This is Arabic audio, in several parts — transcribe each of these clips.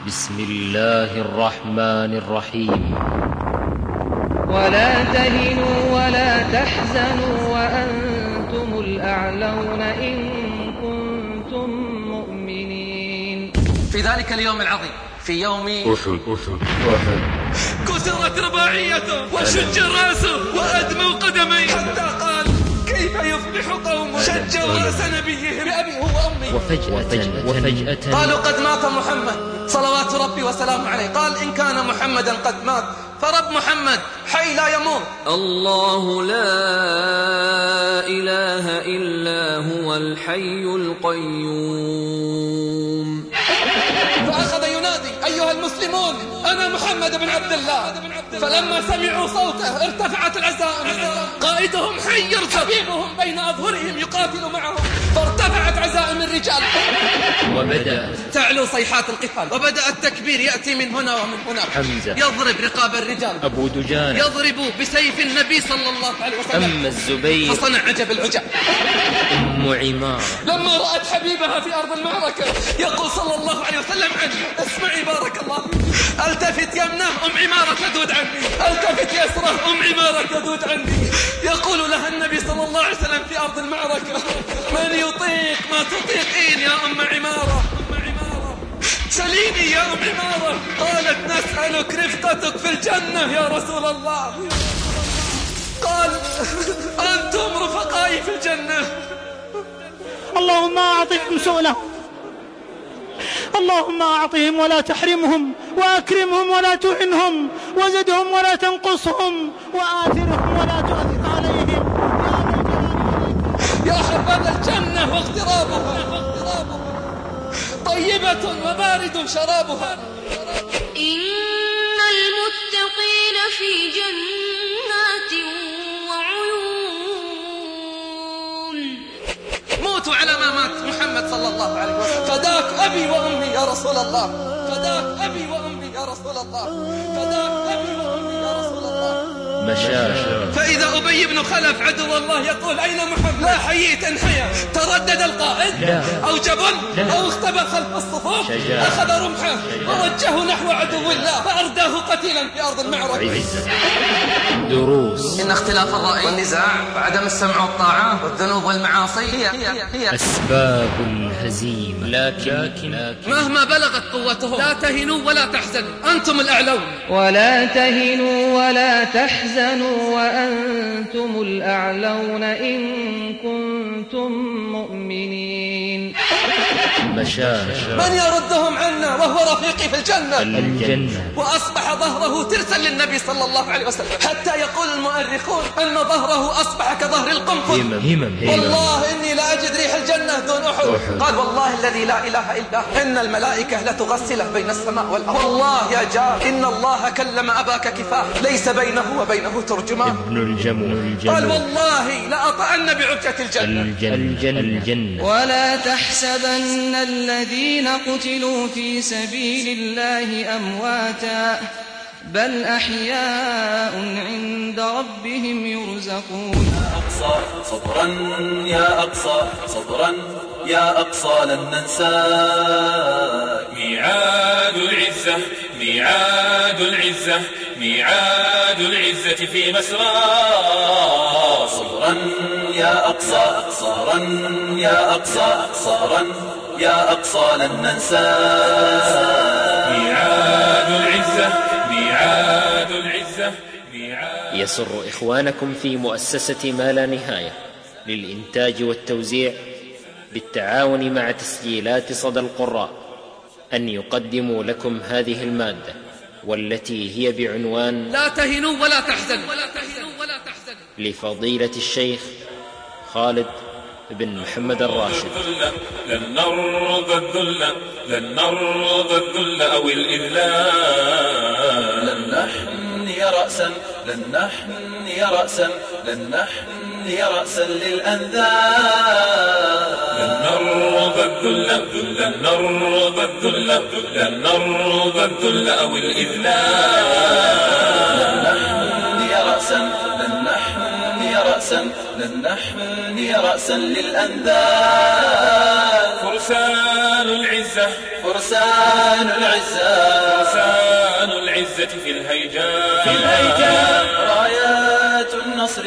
بسم الله الرحمن الرحيم. ولا تهنوا ولا تحزنوا وأنتم الأعلون إن كنتم مؤمنين. في ذلك اليوم العظيم، في يوم أحد كسرت رباعيته وشج راسه وأدموا قدميه، حتى قال كيف يفلح قوم شجوا رأس نبيهم بأبيه وأمي. وفجأة قالوا قد مات محمد صلوات ربي وسلامه عليه. قال إن كان محمدا قد مات فرب محمد حي لا يموت. الله لا إله إلا هو الحي القيوم. فأخذ ينادي أيها المسلمون أنا محمد بن عبد الله. فلما سمعوا صوته ارتفعت العزائم، قائدهم حي حبيبهم بين أظهرهم يقاتل معهم، فارتفعت عزائم الرجال وبدأت تعلو صيحات القتال، وبدأ التكبير يأتي من هنا ومن هنا. حمزة يضرب رقاب الرجال، أبو دجانة يضرب بسيف النبي صلى الله عليه وسلم. أما الزبير فصنع عجب العجب. أم عمارة لما رأت حبيبها في أرض المعركة يقول صلى الله عليه وسلم عنه اسمعي بارك الله، التفت يمنه أم عمارة تذود عني، التفت يسره أم عمارة تذود عني. يقول لها النبي صلى الله عليه وسلم في أرض المعركة من يطيق ما تطيقين يا أم عمارة، سليني يا أم عمارة. قالت نسألك رفقتك في الجنة يا رسول الله. قال أنتم رفقائي في الجنة. اللهم أعطهم سؤلهم، اللهم أعطهم ولا تحرمهم، وأكرمهم ولا تهنهم، وزدهم ولا تنقصهم، وآثرهم ولا تؤثر عليهم يا حبذا الجنة واغترابها طيبة وبارد شرابها. إن المتقين في جنات وعيون. موتوا على ما مات محمد صلى الله عليه وسلم. فداك أبي وأمي يا رسول الله، فداك أبي وأمي يا رسول الله، فداك أبي وأمي يا رسول الله. مشاشة فإذا أبي بن خلف عدو الله يقول أين محمد؟ لا حييت انحيا. تردد القائد أو جبل أو اختبأ خلف الصفوف، أخذ رمحه ووجهه نحو عدو الله فأرداه قتيلا في أرض المعركة. دروس. إن اختلاف الرأي والنزاع وعدم السمع والطاعة والذنوب والمعاصي هي أسباب الهزيمة. لكن مهما بلغت قوتهم لا تهنوا ولا تحزنوا أنتم الأعلون. ولا تهنوا ولا تحزنوا وأنتم الأعلون إن كنتم مؤمنين. مشاشة. من يردهم عنا وهو رفيقي في الجنة؟ الجنة. وأصبح ظهره ترسا للنبي صلى الله عليه وسلم، حتى يقول المؤرخون أن ظهره أصبح كظهر القنفذ. والله إني لا أجد ريح الجنة دون أحد. قال والله الذي لا إله إلا هو إن الملائكة لتغسله بين السماء والأرض. والله يا جار إن الله كلم أباك كفاه ليس بينه وبينه ترجمان. ابن الجمل. قال والله لأطأن بعجة الجنة. ولا تحسبن الذين قتلوا في سبيل الله أمواتا بل أحياء عند ربهم يرزقون. أقصى صبرا يا أقصى صبرا يا أقصى لن ننساك. ميعاد العزة ميعاد العزة ميعاد العزة في مسرى. صبرا يا أقصى صبرا يا أقصى صبرا يا أقصى لن ننساك. ميعاد العزة ميعاد العزة ميعاد. يسر إخوانكم في مؤسسة ما لا نهاية للإنتاج والتوزيع بالتعاون مع تسجيلات صدى القراء أن يقدموا لكم هذه المادة، والتي هي بعنوان لا تهنوا ولا تحزنوا لفضيلة الشيخ خالد بن محمد الراشد. لن نرضى الذل لن نرضى الذل أو الإذلال. لن نحني رأسا لن نحني رأسا لن نحني رأسا للأنذال. لن نرضى الذل لن نرضى الذل لن نرضى الذل أو الإذلال. لن نحني رأسا لن نحني رأسا لن نحني رأسا للأنذال. فرسان العزة فرسان العزة في الهيجاء رايات النصر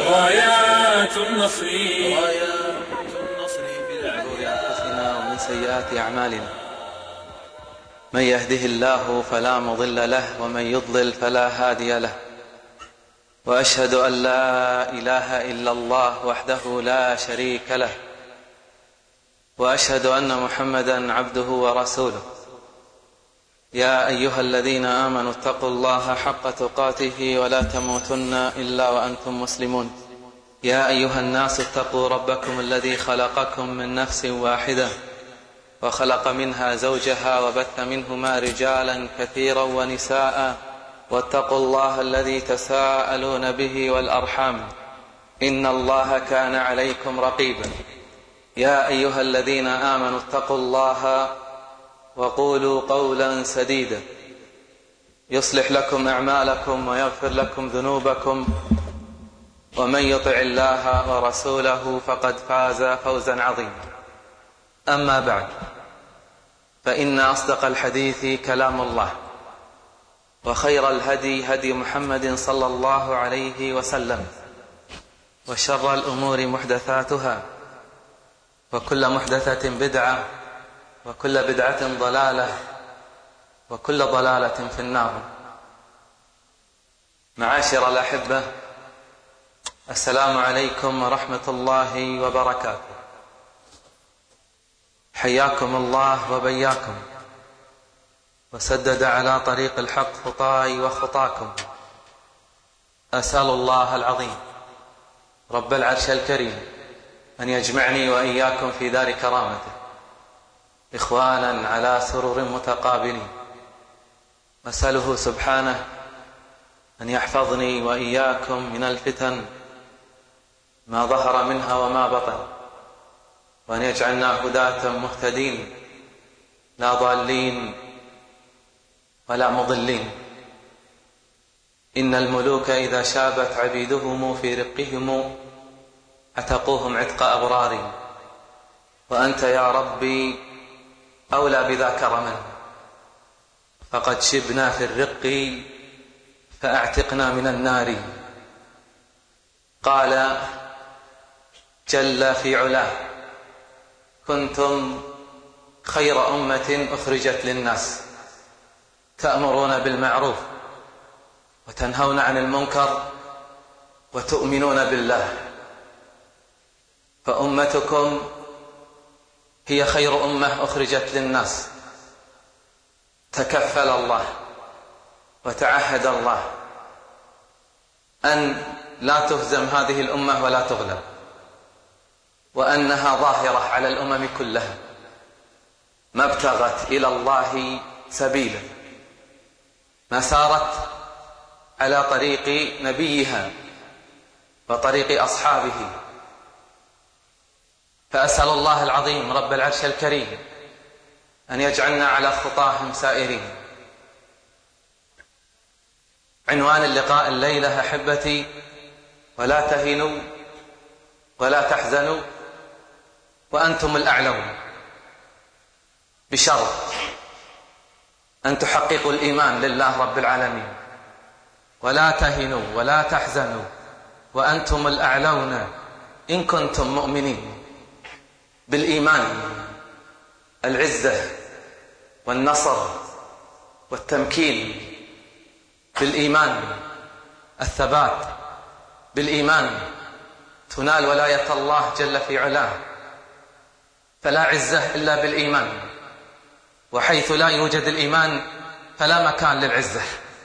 في أنفسنا ومن سيئات أعمالنا من يهده الله فلا مضل له ومن يضلل فلا هادي له وأشهد أن لا إله إلا الله وحده لا شريك له وأشهد أن محمدا عبده ورسوله يا أيها الذين آمنوا اتقوا الله حق تقاته ولا تموتن إلا وأنتم مسلمون يا أيها الناس اتقوا ربكم الذي خلقكم من نفس واحدة وخلق منها زوجها وبث منهما رجالا كثيرا ونساء واتقوا الله الذي تساءلون به والأرحام إن الله كان عليكم رقيبا يا أيها الذين آمنوا اتقوا الله وقولوا قولا سديدا يصلح لكم أعمالكم ويغفر لكم ذنوبكم ومن يطع الله ورسوله فقد فاز فوزا عظيما أما بعد فإن أصدق الحديث كلام الله وخير الهدي هدي محمد صلى الله عليه وسلم وشر الأمور محدثاتها وكل محدثة بدعة وكل بدعة ضلالة وكل ضلالة في النار. معاشر الأحبة، السلام عليكم ورحمة الله وبركاته. حياكم الله وبياكم وسدد على طريق الحق خطاي وخطاكم. أسأل الله العظيم رب العرش الكريم أن يجمعني وإياكم في دار كرامته إخوانا على سرر متقابلين. أسأله سبحانه أن يحفظني وإياكم من الفتن ما ظهر منها وما بطن، وأن يجعلنا هداة مهتدين لا ضالين ولا مضلين. إن الملوك إذا شابت عبيدهم في رقهم عتقوهم عتق أبرار، وأنت يا ربي أولى بذا كرما، فقد شبنا في الرق فأعتقنا من النار. قال جل في علاه: كنتم خير أمة أخرجت للناس تأمرون بالمعروف وتنهون عن المنكر وتؤمنون بالله. فأمتكم هي خير أمة أخرجت للناس. تكفل الله وتعهد الله أن لا تهزم هذه الأمة ولا تغلب، وأنها ظاهرة على الأمم كلها، ما ابتغت إلى الله سبيلا، ما سارت على طريق نبيها وطريق أصحابه. فأسأل الله العظيم رب العرش الكريم أن يجعلنا على خطاهم سائرين. عنوان اللقاء الليلة أحبتي: ولا تهنوا ولا تحزنوا وأنتم الأعلون، بشرط أن تحققوا الإيمان لله رب العالمين. ولا تهنوا ولا تحزنوا وأنتم الأعلون إن كنتم مؤمنين. بالإيمان العزة والنصر والتمكين، بالإيمان الثبات، بالإيمان تنال ولاية الله جل في علاه. فلا عزة إلا بالإيمان، وحيث لا يوجد الإيمان فلا مكان للعزة.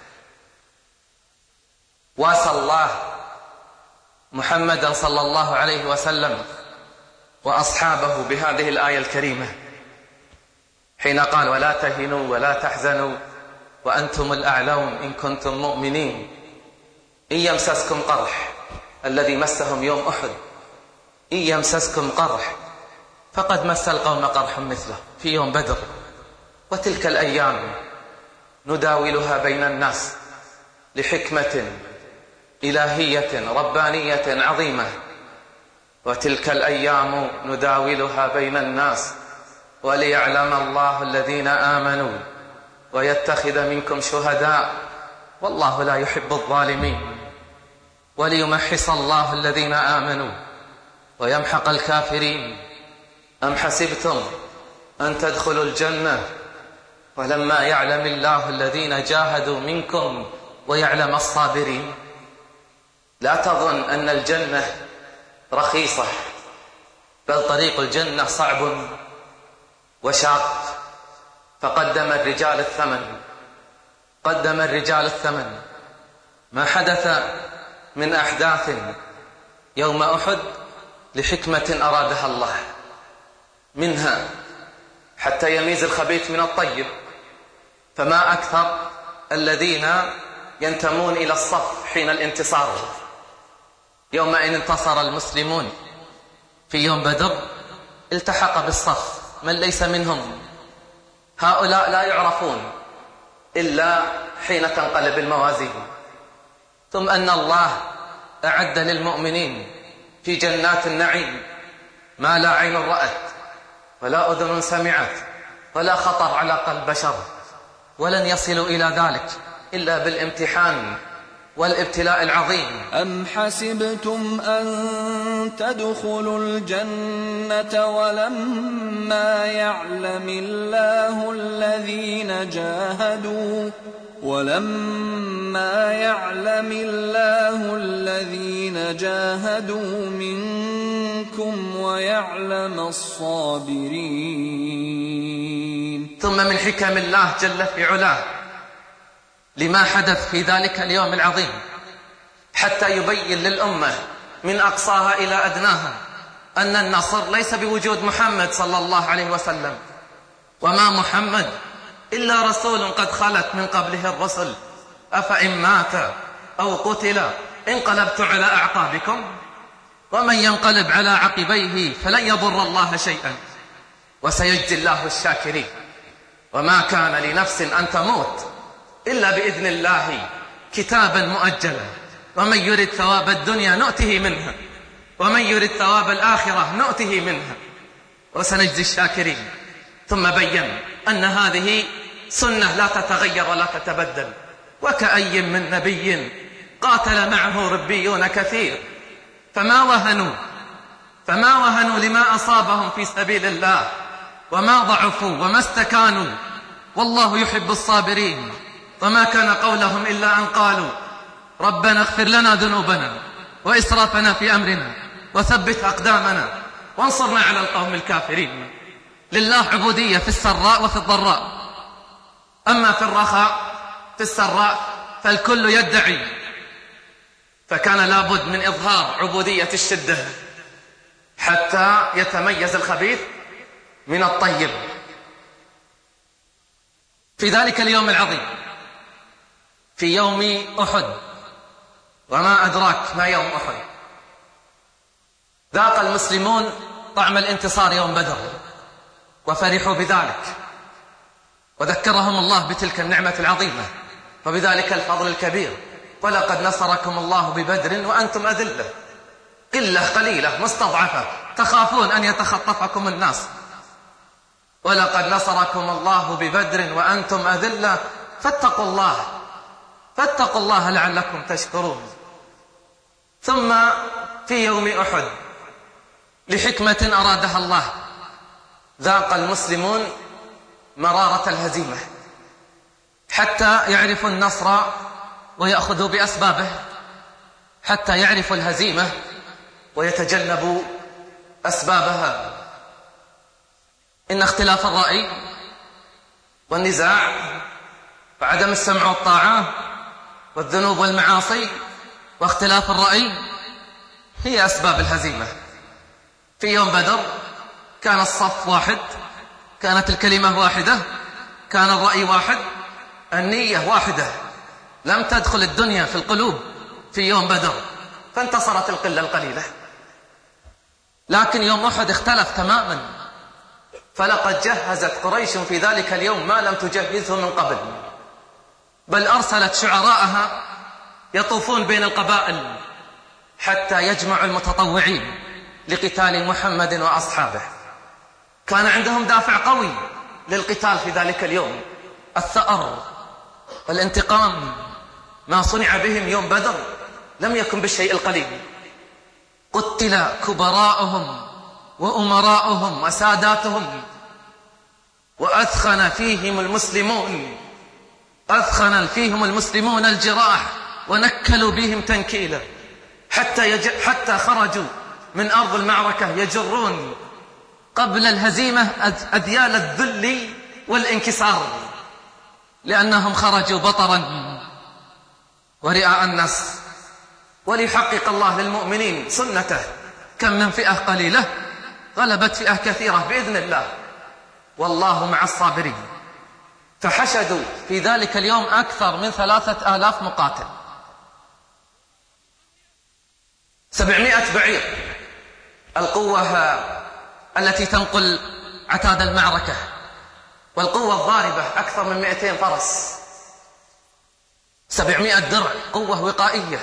واسى الله محمدا صلى الله عليه وسلم وأصحابه بهذه الآية الكريمة حين قال: ولا تهنوا ولا تحزنوا وأنتم الأعلون إن كنتم مؤمنين. إن يمسسكم قرح، الذي مسهم يوم أحد، إن يمسسكم قرح فقد مس القوم قرح مثله في يوم بدر. وتلك الأيام نداولها بين الناس لحكمة إلهية ربانية عظيمة. وتلك الأيام نداولها بين الناس وليعلم الله الذين آمنوا ويتخذ منكم شهداء والله لا يحب الظالمين وليمحص الله الذين آمنوا ويمحق الكافرين. أم حسبتم أن تدخلوا الجنة ولما يعلم الله الذين جاهدوا منكم ويعلم الصابرين؟ لا تظن أن الجنة رخيصة، بل طريق الجنة صعب وشاق، فقدم الرجال الثمن. ما حدث من أحداث يوم أحد لحكمة أرادها الله، منها حتى يميز الخبيث من الطيب، فما أكثر الذين ينتمون إلى الصف حين الانتصار. يوم أن انتصر المسلمون في يوم بدر التحق بالصف من ليس منهم، هؤلاء لا يعرفون إلا حين تنقلب الموازين. ثم أن الله أعد للمؤمنين في جنات النعيم ما لا عين رأت ولا أذن سمعت ولا خطر على قلب بشر، ولن يصلوا إلى ذلك إلا بالامتحان والابتلاء العظيم. أم حسبتم أن تدخلوا الجنة ولما يعلم الله الذين جاهدوا منكم ويعلم الصابرين. ثم من حكم الله جل في علاه لما حدث في ذلك اليوم العظيم حتى يبين للأمة من أقصاها إلى أدناها أن النصر ليس بوجود محمد صلى الله عليه وسلم، وما محمد إلا رسول قد خلت من قبله الرسل، أفإن مات أو قتل انقلبت على أعقابكم ومن ينقلب على عقبيه فلن يضر الله شيئا وسيجزي الله الشاكرين. وما كان لنفس أن تموت إلا بإذن الله كتابا مؤجلا، ومن يرد ثواب الدنيا نؤته منها ومن يرد ثواب الآخرة نؤته منها وسنجزي الشاكرين. ثم بين أن هذه سنة لا تتغير ولا تتبدل، وكأي من نبي قاتل معه ربيون كثير فما وهنوا لما أصابهم في سبيل الله وما ضعفوا وما استكانوا والله يحب الصابرين. وما كان قولهم إلا أن قالوا ربنا اغفر لنا ذنوبنا وإسرافنا في أمرنا وثبت أقدامنا وانصرنا على القوم الكافرين. لله عبودية في السراء وفي الضراء، أما في الرخاء في السراء فالكل يدعي، فكان لابد من إظهار عبودية الشدة حتى يتميز الخبيث من الطيب. في ذلك اليوم العظيم في يوم أحد، وما أدراك ما يوم أحد، ذاق المسلمون طعم الانتصار يوم بدر وفرحوا بذلك، وذكرهم الله بتلك النعمة العظيمة وبذلك الفضل الكبير. ولقد نصركم الله ببدر وأنتم أذلة، قلة قليلة مستضعفة تخافون أن يتخطفكم الناس. ولقد نصركم الله ببدر وأنتم أذلة فاتقوا الله لعلكم تشكرون. ثم في يوم أحد لحكمة أرادها الله ذاق المسلمون مرارة الهزيمة حتى يعرفوا النصر ويأخذوا بأسبابه، حتى يعرفوا الهزيمة ويتجنبوا أسبابها. إن اختلاف الرأي والنزاع وعدم السمع والطاعة والذنوب والمعاصي واختلاف الرأي هي أسباب الهزيمة. في يوم بدر كان الصف واحد، كانت الكلمة واحدة، كان الرأي واحد، النية واحدة، لم تدخل الدنيا في القلوب في يوم بدر، فانتصرت القلة القليلة. لكن يوم أحد اختلف تماما، فلقد جهزت قريش في ذلك اليوم ما لم تجهزه من قبل، بل أرسلت شعراءها يطوفون بين القبائل حتى يجمعوا المتطوعين لقتال محمد وأصحابه. كان عندهم دافع قوي للقتال في ذلك اليوم، الثأر والانتقام. ما صنع بهم يوم بدر لم يكن بالشيء القليل. قتل كبراءهم وأمراءهم وساداتهم، وأثخن فيهم المسلمون الجراح، ونكلوا بهم تنكيلا، حتى خرجوا من أرض المعركة يجرون قبل الهزيمة أذيال الذل والانكسار، لأنهم خرجوا بطرا ورئاء الناس. وليحقق الله للمؤمنين سنته، كم من فئة قليلة غلبت فئة كثيرة بإذن الله، والله مع الصابرين. فحشدوا في ذلك اليوم أكثر من 3000 مقاتل، 700 بعير، القوة التي تنقل عتاد المعركة، والقوة الضاربة أكثر من 200 فرس، 700 درع، قوة وقائية.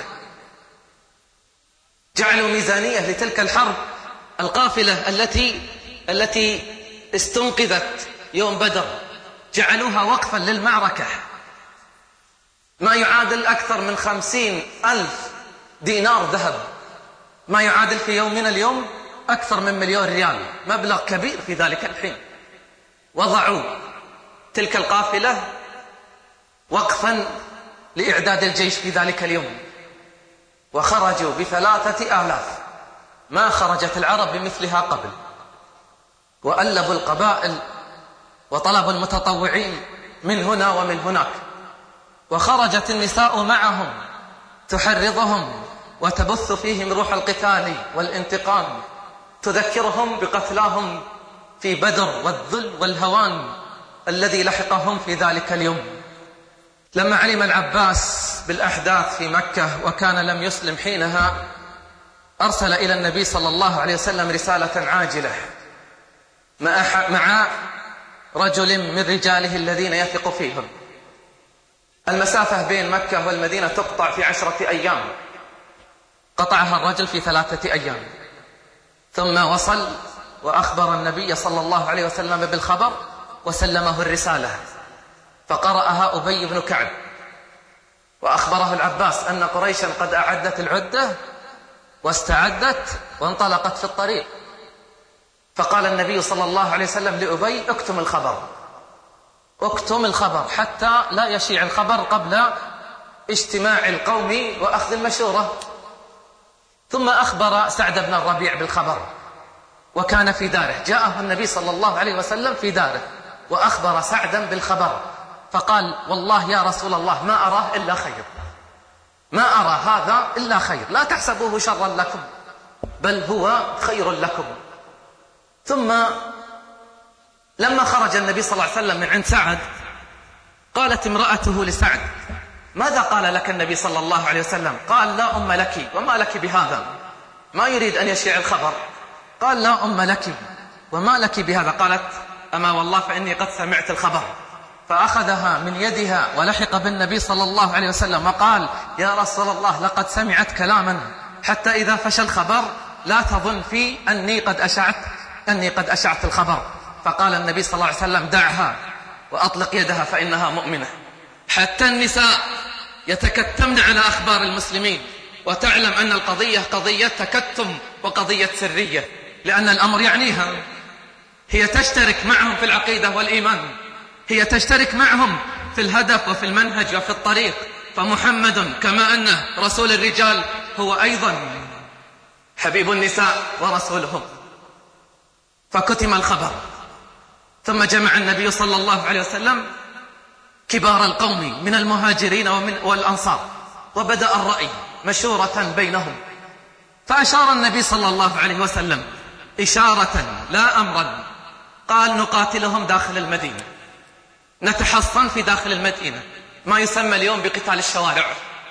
جعلوا ميزانية لتلك الحرب، القافلة التي استنقذت يوم بدر، جعلوها وقفا للمعركة، ما يعادل أكثر من 50,000 دينار ذهب، ما يعادل في يومنا اليوم أكثر من 1,000,000 ريال، مبلغ كبير في ذلك الحين. وضعوا تلك القافلة وقفا لإعداد الجيش في ذلك اليوم، وخرجوا ب3,000، ما خرجت العرب بمثلها قبل، وألبوا القبائل وطلبوا المتطوعين من هنا ومن هناك، وخرجت النساء معهم تحرضهم وتبث فيهم روح القتال والانتقام، تذكرهم بقتلاهم في بدر والذل والهوان الذي لحقهم في ذلك اليوم. لما علم العباس بالأحداث في مكة وكان لم يسلم حينها، أرسل إلى النبي صلى الله عليه وسلم رسالة عاجلة مع رجل من رجاله الذين يثق فيهم. المسافة بين مكة والمدينة تقطع في 10 أيام، قطعها الرجل في 3 أيام، ثم وصل وأخبر النبي صلى الله عليه وسلم بالخبر وسلمه الرسالة، فقرأها أبي بن كعب، وأخبره العباس أن قريشا قد أعدت العدة واستعدت وانطلقت في الطريق. فقال النبي صلى الله عليه وسلم لأبي: اكتم الخبر حتى لا يشيع الخبر قبل اجتماع القوم وأخذ المشورة. ثم أخبر سعد بن الربيع بالخبر، وكان في داره، جاءه النبي صلى الله عليه وسلم في داره وأخبر سعدا بالخبر، فقال: والله يا رسول الله ما أراه إلا خير، ما أرى هذا إلا خير، لا تحسبوه شرا لكم بل هو خير لكم. ثم لما خرج النبي صلى الله عليه وسلم من عند سعد، قالت امرأته لسعد: ماذا قال لك النبي صلى الله عليه وسلم؟ قال: لا أم لك، وما لك بهذا؟ ما يريد أن يشيع الخبر. قال: لا أم لك، وما لك بهذا؟ قالت: أما والله فإني قد سمعت الخبر. فأخذها من يدها ولحق بالنبي صلى الله عليه وسلم وقال: يا رسول الله لقد سمعت كلاما، حتى إذا فشى الخبر لا تظن في أني قد أشعت الخبر. فقال النبي صلى الله عليه وسلم: دعها وأطلق يدها فإنها مؤمنة. حتى النساء يتكتمن على أخبار المسلمين، وتعلم أن القضية قضية تكتم وقضية سرية، لأن الأمر يعنيها، هي تشترك معهم في العقيدة والإيمان، هي تشترك معهم في الهدف وفي المنهج وفي الطريق. فمحمد كما أنه رسول الرجال هو أيضا حبيب النساء ورسولهم. فكتم الخبر، ثم جمع النبي صلى الله عليه وسلم كبار القوم من المهاجرين والأنصار، وبدأ الرأي مشورة بينهم. فأشار النبي صلى الله عليه وسلم إشارة لا أمرا، قال: نقاتلهم داخل المدينة، نتحصن في داخل المدينة، ما يسمى اليوم بقتال الشوارع.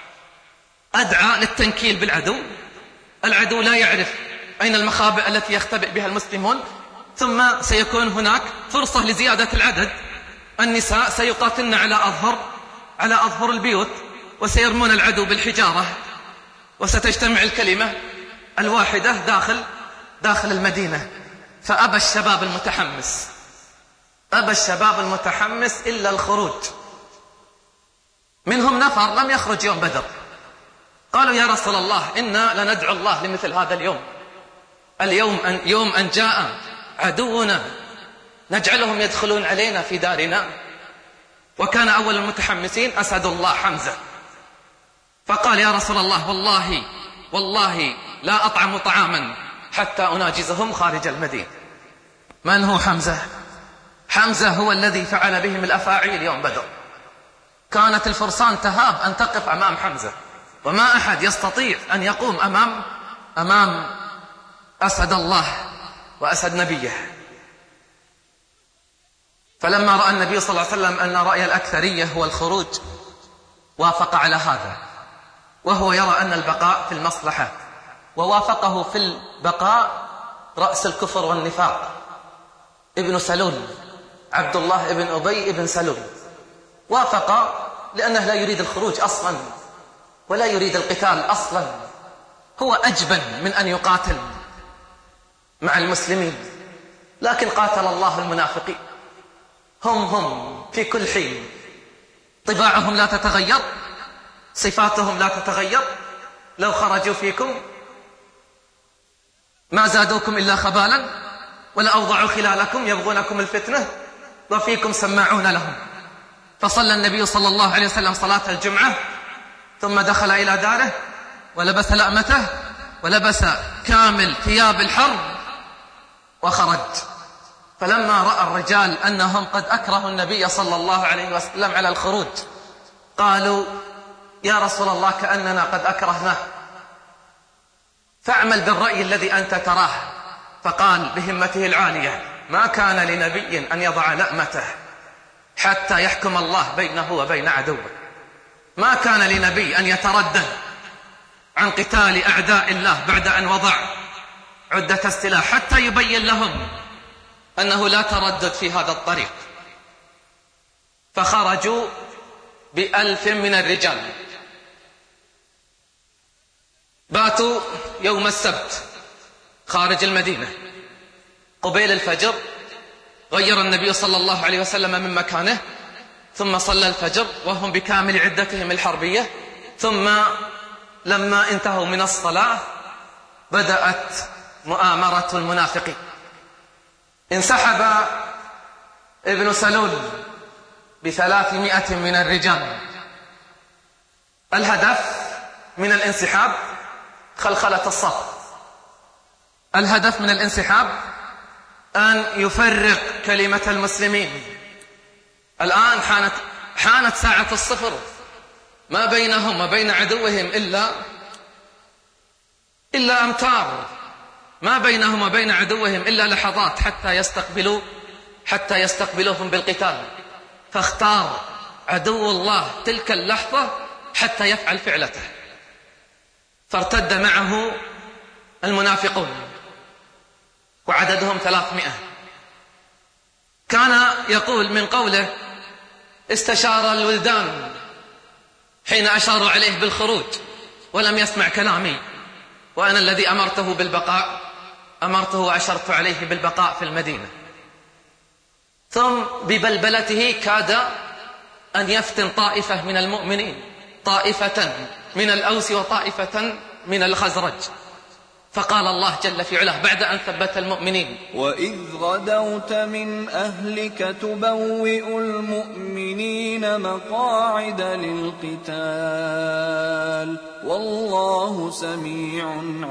أدعى للتنكيل بالعدو، العدو لا يعرف أين المخابئ التي يختبئ بها المسلمون، ثم سيكون هناك فرصة لزيادة العدد. النساء سيقاتلن على أظهر البيوت، وسيرمون العدو بالحجارة، وستجتمع الكلمة الواحدة داخل المدينة. فأبى الشباب المتحمس إلا الخروج. منهم نفر لم يخرج يوم بدر، قالوا يا رسول الله إنا لندعو الله لمثل هذا يوم أن جاء عدونا نجعلهم يدخلون علينا في دارنا. وكان أول المتحمسين أسد الله حمزة، فقال يا رسول الله والله لا أطعم طعاما حتى أناجزهم خارج المدينة. من هو حمزة؟ حمزة هو الذي فعل بهم الأفاعيل يوم بدر. كانت الفرسان تهاب أن تقف أمام حمزة، وما أحد يستطيع أن يقوم أمام أسد الله وأسد نبيه. فلما رأى النبي صلى الله عليه وسلم أن رأي الأكثرية هو الخروج وافق على هذا، وهو يرى أن البقاء في المصلحة. ووافقه في البقاء رأس الكفر والنفاق ابن سلول، عبد الله ابن أبي ابن سلول، وافق لأنه لا يريد الخروج أصلا ولا يريد القتال أصلا. هو أجبن من أن يقاتل مع المسلمين، لكن قاتل الله المنافقين. هم في كل حين طباعهم لا تتغير، صفاتهم لا تتغير. لو خرجوا فيكم ما زادوكم إلا خبالا ولأوضعوا خلالكم يبغونكم الفتنة وفيكم سماعون لهم. فصلى النبي صلى الله عليه وسلم صلاة الجمعة، ثم دخل إلى داره ولبس لأمته ولبس كامل ثياب الحرب وخرج. فلما رأى الرجال أنهم قد أكرهوا النبي صلى الله عليه وسلم على الخروج قالوا يا رسول الله كأننا قد أكرهناه، فاعمل بالرأي الذي أنت تراه. فقال بهمته العالية ما كان لنبي أن يضع لأمته حتى يحكم الله بينه وبين عدوه. ما كان لنبي أن يتردد عن قتال أعداء الله بعد أن وضع عدة السلاح حتى يبين لهم أنه لا تردد في هذا الطريق. فخرجوا ب1000 من الرجال، باتوا يوم السبت خارج المدينة. قبيل الفجر غير النبي صلى الله عليه وسلم من مكانه، ثم صلى الفجر وهم بكامل عدتهم الحربية. ثم لما انتهوا من الصلاة بدأت مؤامرة المنافقين. انسحب ابن سلول ب300 من الرجال. الهدف من الانسحاب خلخلة الصف. الهدف من الانسحاب أن يفرق كلمة المسلمين. الآن حانت ساعة الصفر، ما بينهم وبين عدوهم إلا أمتار، ما بينهم وبين عدوهم إلا لحظات حتى يستقبلوهم بالقتال. فاختار عدو الله تلك اللحظة حتى يفعل فعلته، فارتد معه المنافقون وعددهم 300. كان يقول من قوله استشار الولدان حين أشاروا عليه بالخروج ولم يسمع كلامي، وأنا الذي أمرته بالبقاء، أمرته وأشرت عليه بالبقاء في المدينة. ثم ببلبلته كاد أن يفتن طائفة من المؤمنين، طائفة من الأوس وطائفة من الخزرج. فقال الله جل في علاه بعد أن ثبت المؤمنين وإذ غدوت من أهلك تبوئ المؤمنين مقاعد للقتال والله سميع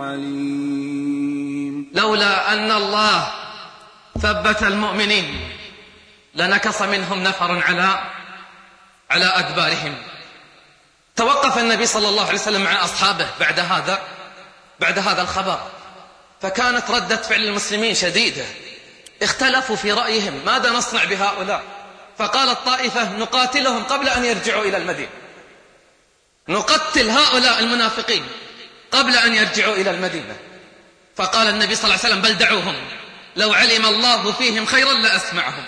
عليم. لولا أن الله ثبت المؤمنين لنكص منهم نفر على أدبارهم. توقف النبي صلى الله عليه وسلم مع أصحابه بعد هذا الخبر، فكانت ردة فعل المسلمين شديدة. اختلفوا في رأيهم ماذا نصنع بهؤلاء. فقال الطائفة نقاتلهم قبل أن يرجعوا إلى المدينة، نقتل هؤلاء المنافقين قبل أن يرجعوا إلى المدينة. فقال النبي صلى الله عليه وسلم بل دعوهم، لو علم الله فيهم خيرا لأسمعهم.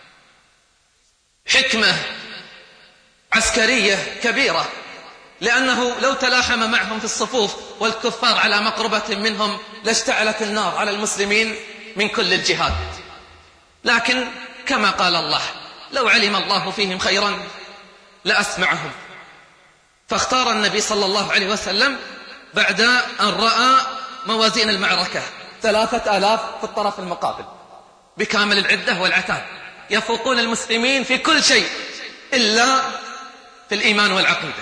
حكمة عسكرية كبيرة، لأنه لو تلاحم معهم في الصفوف والكفار على مقربة منهم لاشتعلت النار على المسلمين من كل الجهات. لكن كما قال الله: لو علم الله فيهم خيرا لأسمعهم. فاختار النبي صلى الله عليه وسلم بعد أن رأى موازين المعركة 3000 في الطرف المقابل بكامل العدة والعتاد، يفوقون المسلمين في كل شيء إلا في الإيمان والعقيدة،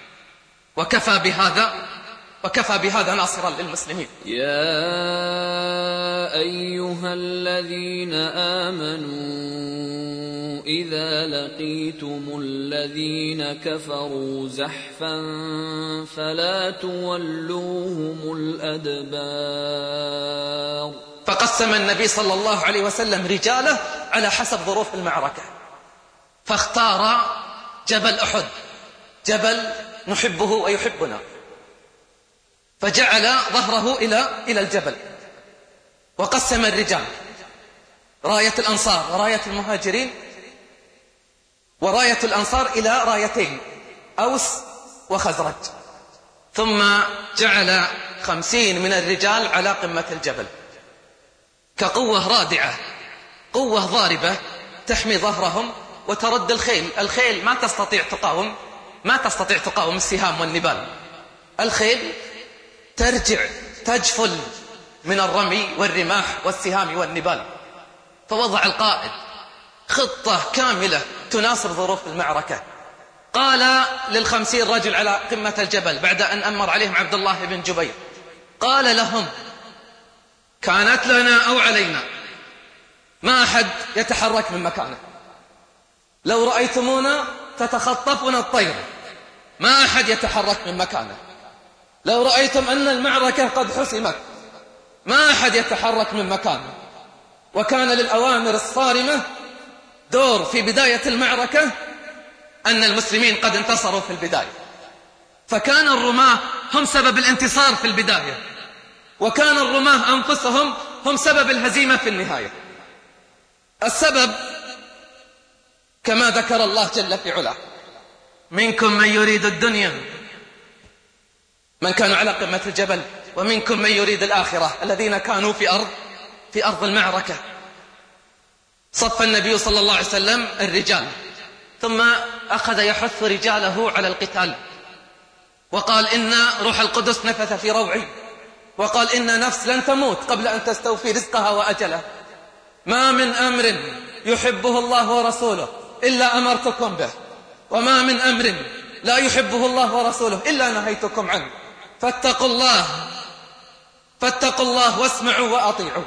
وكفى بهذا ناصرا للمسلمين. يا أيها الذين آمنوا إذا لقيتم الذين كفروا زحفا فلا تولوهم الأدبار. فقسم النبي صلى الله عليه وسلم رجاله على حسب ظروف المعركة، فاختار جبل أحد، جبل نحبه ويحبنا، فجعل ظهره إلى الجبل، وقسم الرجال: راية الأنصار وراية المهاجرين، وراية الأنصار إلى رايتين: أوس وخزرج. ثم جعل 50 من الرجال على قمة الجبل كقوة رادعة، قوة ضاربة تحمي ظهرهم وترد الخيل ما تستطيع تقاوم السهام والنبال. الخيل ترجع تجفل من الرمي والرماح والسهام والنبال. فوضع القائد خطة كاملة تناصر ظروف المعركة. قال لل50 رجل على قمة الجبل بعد أن أمر عليهم عبد الله بن جبير، قال لهم: كانت لنا أو علينا، ما أحد يتحرك من مكانه. لو رأيتمونا تتخطفنا الطير، ما أحد يتحرك من مكانه. لو رأيتم أن المعركة قد حسمت، ما أحد يتحرك من مكانه. وكان للأوامر الصارمة دور في بداية المعركة، أن المسلمين قد انتصروا في البداية، فكان الرماة هم سبب الانتصار في البداية، وكان الرماة أنفسهم هم سبب الهزيمة في النهاية. السبب كما ذكر الله جل في علاه: منكم من يريد الدنيا، من كانوا على قمة الجبل، ومنكم من يريد الآخرة، الذين كانوا في أرض المعركة. صف النبي صلى الله عليه وسلم الرجال، ثم أخذ يحث رجاله على القتال، وقال: إن روح القدس نفث في روعي، وقال: إن نفس لن تموت قبل أن تستوفي رزقها وأجلها، ما من أمر يحبه الله ورسوله إلا أمرتكم به، وما من أمر لا يحبه الله ورسوله إلا نهيتكم عنه، فاتقوا الله واسمعوا وأطيعوا،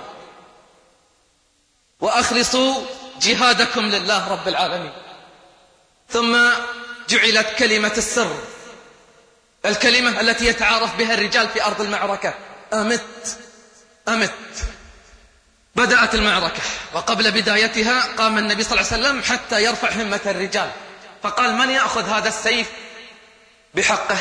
وأخلصوا جهادكم لله رب العالمين. ثم جعلت كلمة السر، الكلمة التي يتعارف بها الرجال في أرض المعركة: أمت. بدأت المعركة، وقبل بدايتها قام النبي صلى الله عليه وسلم حتى يرفع همة الرجال، فقال: من يأخذ هذا السيف بحقه؟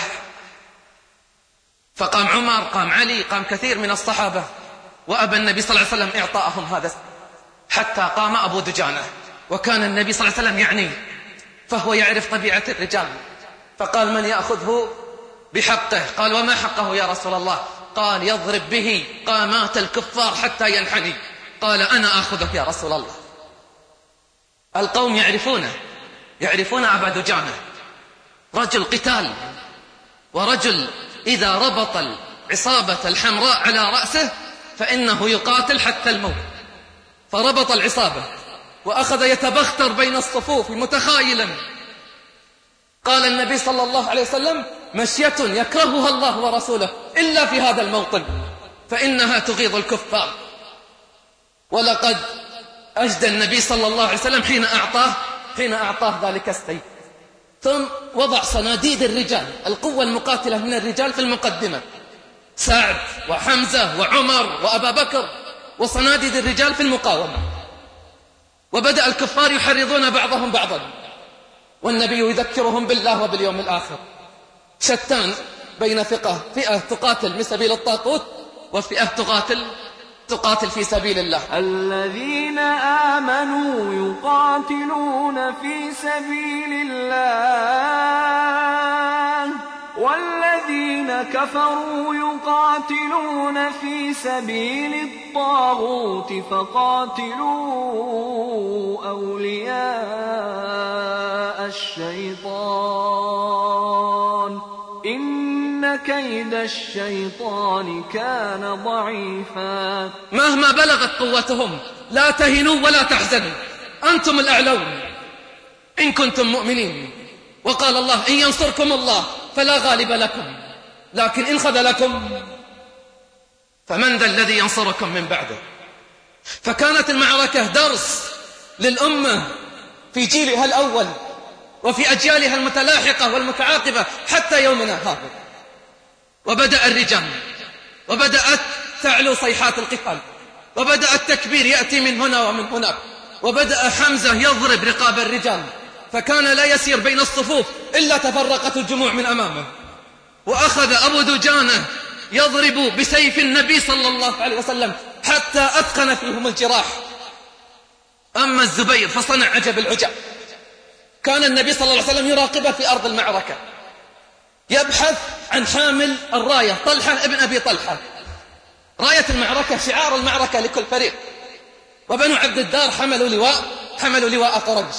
فقام عمر، قام علي، قام كثير من الصحابة، وأبى النبي صلى الله عليه وسلم إعطاءهم هذا، حتى قام أبو دجانة، وكان النبي صلى الله عليه وسلم يعنيه، فهو يعرف طبيعة الرجال، فقال: من يأخذه بحقه؟ قال: وما حقه يا رسول الله؟ قال: يضرب به قامات الكفار حتى ينحني. قال: أنا آخذه يا رسول الله. القوم يعرفون أبا دجانة، رجل قتال، ورجل إذا ربط العصابة الحمراء على رأسه فإنه يقاتل حتى الموت. فربط العصابة وأخذ يتبختر بين الصفوف متخايلا. قال النبي صلى الله عليه وسلم: مشية يكرهها الله ورسوله إلا في هذا الموطن، فإنها تغيظ الكفار. ولقد أجدى النبي صلى الله عليه وسلم حين أعطاه ذلك السيف. ثم وضع صناديد الرجال، القوة المقاتلة من الرجال في المقدمة: سعد وحمزة وعمر وأبا بكر، وصناديد الرجال في المقاومة. وبدأ الكفار يحرضون بعضهم بعضا، والنبي يذكرهم بالله وباليوم الآخر. شتان بين فئة تقاتل في سبيل الطاغوت، وفئة تقاتل في سبيل الله. الذين آمنوا يقاتلون في سبيل الله، والذين كفروا يقاتلون في سبيل الطاغوت فقاتلوا أولياء الشيطان إن كيد الشيطان كان ضعيفا. مهما بلغت قوتهم لا تهنوا ولا تحزنوا، أنتم الأعلون إن كنتم مؤمنين. وقال الله: إن ينصركم الله فلا غالب لكم، لكن إن خذلكم فمن ذا الذي ينصركم من بعده. فكانت المعركة درس للأمة في جيلها الأول وفي أجيالها المتلاحقة والمتعاقبة حتى يومنا هذا. وبدأ الرجال، وبدأت تعلو صيحات القتال، وبدأ التكبير يأتي من هنا ومن هناك، وبدأ حمزة يضرب رقاب الرجال، فكان لا يسير بين الصفوف إلا تفرقت الجموع من أمامه. وأخذ أبو دجانة يضرب بسيف النبي صلى الله عليه وسلم حتى أتقن فيهم الجراح. أما الزبير فصنع عجب العجب، كان النبي صلى الله عليه وسلم يراقبه في أرض المعركة، يبحث عن حامل الراية طلحة ابن أبي طلحة. راية المعركة شعار المعركة لكل فريق، وبنو عبد الدار حملوا لواء قريش،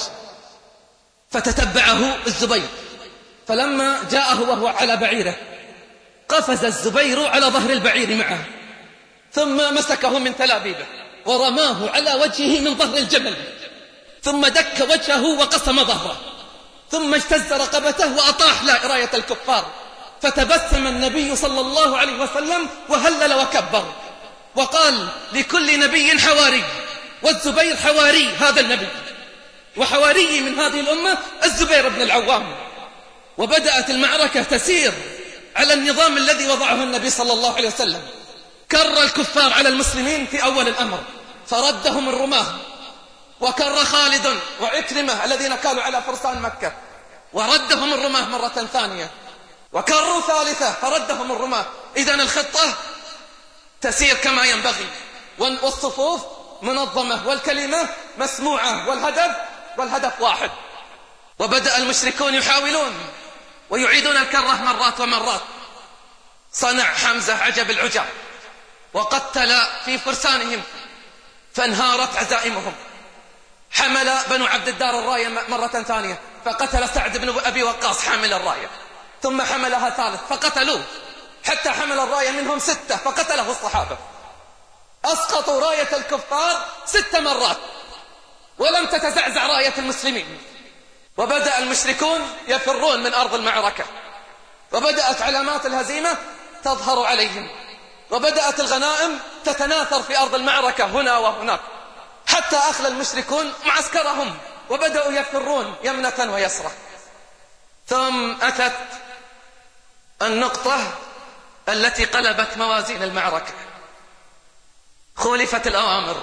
فتتبعه الزبير، فلما جاءه وهو على بعيره قفز الزبير على ظهر البعير معه، ثم مسكه من تلابيبه ورماه على وجهه من ظهر الجمل، ثم دك وجهه وقسم ظهره، ثم اجتز رقبته وأطاح راية الكفار. فتبسم النبي صلى الله عليه وسلم وهلل وكبر وقال: لكل نبي حواري، والزبير حواري هذا النبي، وحواري من هذه الأمة الزبير بن العوام. وبدأت المعركة تسير على النظام الذي وضعه النبي صلى الله عليه وسلم. كر الكفار على المسلمين في أول الأمر فردهم الرماه، وكر خالد وعكرمة الذين كانوا على فرسان مكة وردهم الرماه مرة ثانية، وكروا ثالثة فردهم الرماه. إذن الخطة تسير كما ينبغي، والصفوف منظمة والكلمة مسموعة والهدف واحد. وبدأ المشركون يحاولون ويعيدون الكرة مرات ومرات. صنع حمزة عجب العجب وقتل في فرسانهم فانهارت عزائمهم. حمل بنو عبد الدار الراية مرة ثانية فقتل سعد بن أبي وقاص حامل الراية، ثم حملها ثالث فقتلوه، حتى حمل الراية منهم 6 فقتله الصحابة. أسقطوا راية الكفار 6 مرات ولم تتزعزع راية المسلمين. وبدأ المشركون يفرون من أرض المعركة، وبدأت علامات الهزيمة تظهر عليهم، وبدأت الغنائم تتناثر في أرض المعركة هنا وهناك، حتى أخلى المشركون معسكرهم وبدأوا يفرون يمنة ويسرة. ثم أتت النقطة التي قلبت موازين المعركة. خولفت الأوامر،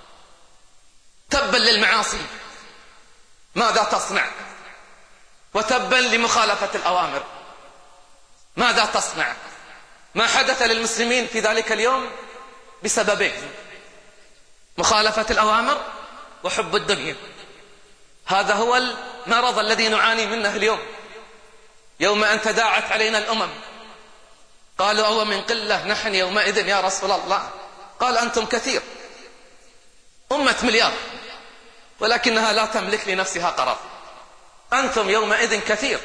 تبا للمعاصي ماذا تصنع، وتبا لمخالفة الأوامر ماذا تصنع. ما حدث للمسلمين في ذلك اليوم بسببين: مخالفة الأوامر وحب الدنيا. هذا هو المرض الذي نعاني منه اليوم. يوم أن تداعت علينا الأمم قالوا: أو من قلة نحن يومئذ يا رسول الله؟ قال: أنتم كثير، أمة مليار ولكنها لا تملك لنفسها قرار. أنتم يومئذ كثير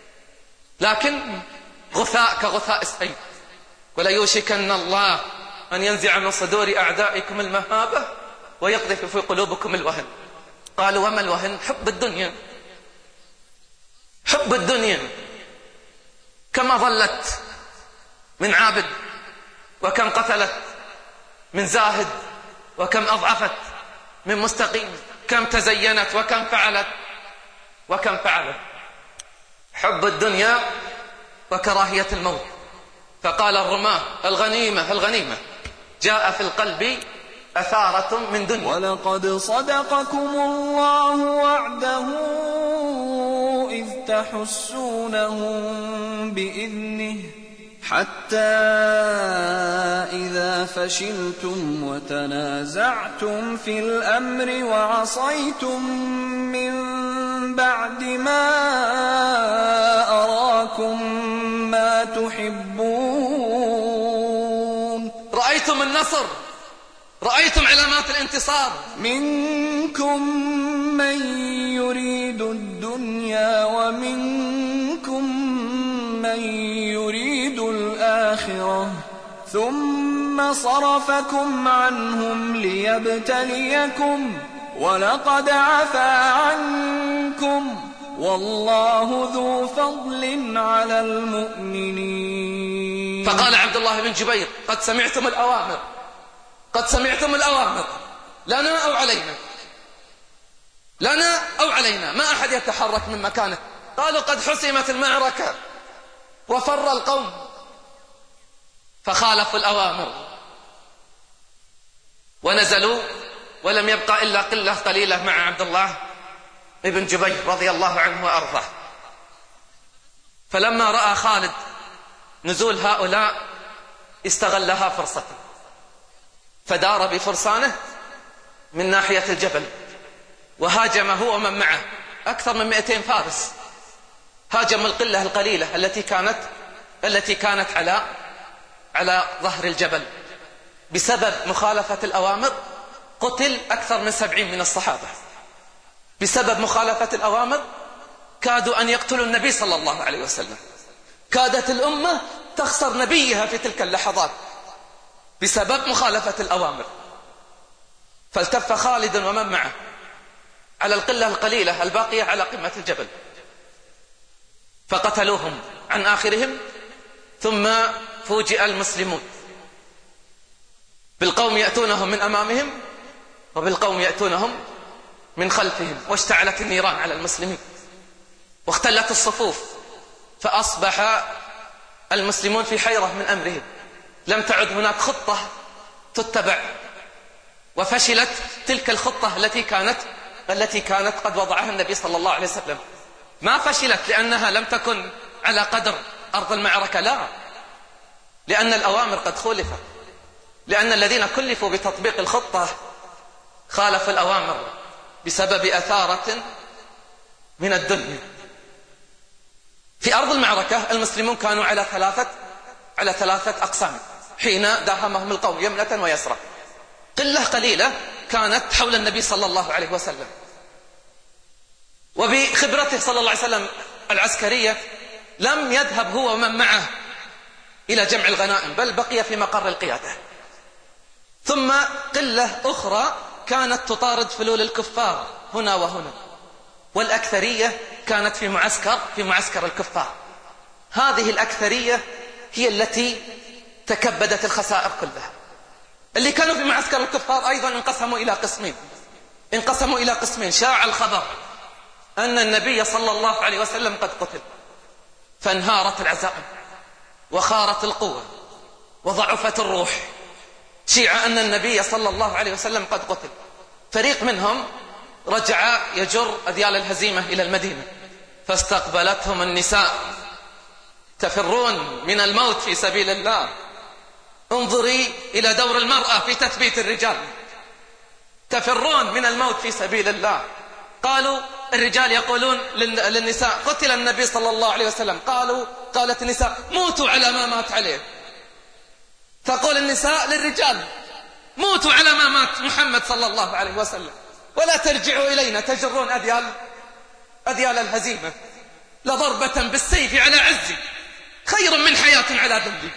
لكن غثاء كغثاء السيل، وليوشكن الله أن ينزع من صدور أعدائكم المهابة ويقذف في قلوبكم الوهن. قالوا: وما الوهن؟ حب الدنيا. حب الدنيا. كما ظلت من عابد، وكم قتلت من زاهد، وكم أضعفت من مستقيم، كم تزينت وكم فعلت. حب الدنيا وكراهية الموت. فقال الرماه: الغنيمة جاء في القلب أثارة من دنيا. ولقد صدقكم الله وعده إذ تحسونهم بإذنه حتى إذا فشلتم وتنازعتم في الأمر وعصيتم من بعد ما أراكم ما تحبون النصر، رأيتم علامات الانتصار. منكم من يريد الدنيا ومنكم من يريد الآخرة ثم صرفكم عنهم ليبتليكم ولقد عفا عنكم والله ذو فضل على المؤمنين. فقال عبد الله بن جبير: قد سمعتم الأوامر، قد سمعتم الأوامر، لنا أو علينا، لنا أو علينا، ما أحد يتحرك من مكانه. قالوا: قد حسمت المعركة وفر القوم، فخالفوا الأوامر ونزلوا، ولم يبقى إلا قلة قليلة مع عبد الله بن جبير رضي الله عنه وأرضاه. فلما رأى خالد نزول هؤلاء استغلها فرصة، فدار بفرسانه من ناحية الجبل وهاجم هو ومن معه أكثر من 200 فارس. هاجم القلة القليلة التي كانت على ظهر الجبل. بسبب مخالفة الأوامر قتل أكثر من 70 من الصحابة. بسبب مخالفة الأوامر كادوا أن يقتلوا النبي صلى الله عليه وسلم. كادت الأمة تخسر نبيها في تلك اللحظات بسبب مخالفة الأوامر. فالتف خالد ومن معه على القلة القليلة الباقية على قمة الجبل، فقتلوهم عن آخرهم. ثم فوجئ المسلمون بالقوم يأتونهم من أمامهم وبالقوم يأتونهم من خلفهم، واشتعلت النيران على المسلمين واختلت الصفوف، فأصبح المسلمون في حيرة من أمرهم. لم تعد هناك خطة تتبع، وفشلت تلك الخطة التي كانت قد وضعها النبي صلى الله عليه وسلم. ما فشلت لأنها لم تكن على قدر أرض المعركة، لا، لأن الأوامر قد خولفت، لأن الذين كلفوا بتطبيق الخطة خالفوا الأوامر بسبب أثارة من الدنيا. في أرض المعركة المسلمون كانوا على ثلاثة أقسام حين داهمهم القوم يمنة ويسرى. قلة قليلة كانت حول النبي صلى الله عليه وسلم، وبخبرته صلى الله عليه وسلم العسكرية لم يذهب هو ومن معه إلى جمع الغنائم، بل بقي في مقر القيادة. ثم قلة أخرى كانت تطارد فلول الكفار هنا وهنا، والأكثرية كانت في معسكر الكفار. هذه الأكثرية هي التي تكبدت الخسائر كلها. اللي كانوا في معسكر الكفار أيضا انقسموا إلى قسمين. شاع الخبر أن النبي صلى الله عليه وسلم قد قتل، فانهارت العزائم وخارت القوة وضعفت الروح. شيع أن النبي صلى الله عليه وسلم قد قتل. فريق منهم رجع يجر أذيال الهزيمة إلى المدينة، فاستقبلتهم النساء تفرون من الموت في سبيل الله. انظري إلى دور المرأة في تثبيت الرجال، تفرون من الموت في سبيل الله. قالوا الرجال يقولون للنساء: قتل النبي صلى الله عليه وسلم. قالت النساء: موتوا على ما مات عليه. تقول النساء للرجال: موتوا على ما مات محمد صلى الله عليه وسلم، ولا ترجعوا إلينا تجرون أذيال الهزيمة. لضربة بالسيف على عزي خير من حياة على ذلي.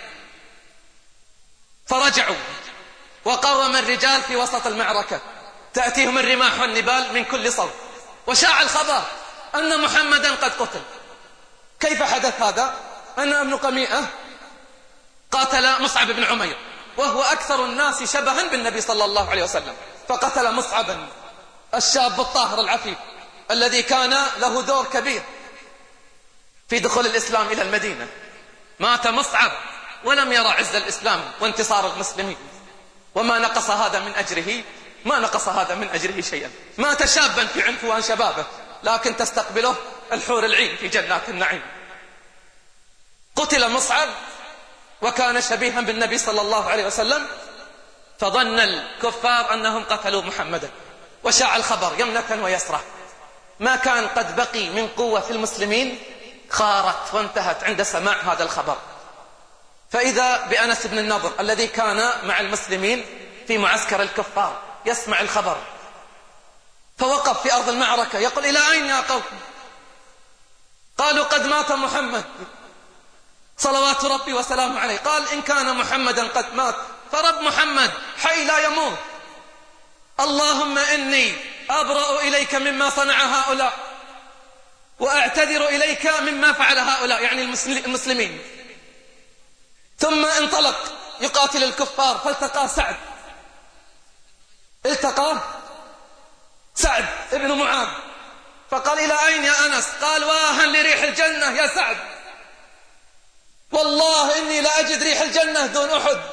فرجعوا وقاوم الرجال في وسط المعركة، تأتيهم الرماح والنبال من كل صوب، وشاع الخبر أن محمدا قد قتل. كيف حدث هذا؟ أن ابن قميئة قاتل مصعب بن عمير، وهو أكثر الناس شبها بالنبي صلى الله عليه وسلم، فقتل مصعبا الشاب الطاهر العفيف الذي كان له دور كبير في دخول الإسلام إلى المدينة. مات مصعب ولم يرى عز الإسلام وانتصار المسلمين، وما نقص هذا من أجره شيئا. مات شابا في عنفوان شبابه، لكن تستقبله الحور العين في جنات النعيم. قتل مصعب وكان شبيها بالنبي صلى الله عليه وسلم، فظن الكفار أنهم قتلوا محمدا، وشاع الخبر يمنة ويسرى. ما كان قد بقي من قوة في المسلمين خارت وانتهت عند سماع هذا الخبر. فإذا بأنس بن النضر الذي كان مع المسلمين في معسكر الكفار يسمع الخبر، فوقف في أرض المعركة يقول: إلى أين يا قوم؟ قالوا: قد مات محمد صلوات ربي وسلامه عليه. قال: إن كان محمدا قد مات فرب محمد حي لا يموت، اللهم إني أبرأ إليك مما صنع هؤلاء وأعتذر إليك مما فعل هؤلاء، يعني المسلمين. ثم انطلق يقاتل الكفار، فالتقى سعد، سعد ابن معاذ، فقال: إلى أين يا أنس؟ قال: واها لريح الجنة يا سعد، والله إني لأجد ريح الجنة دون أحد،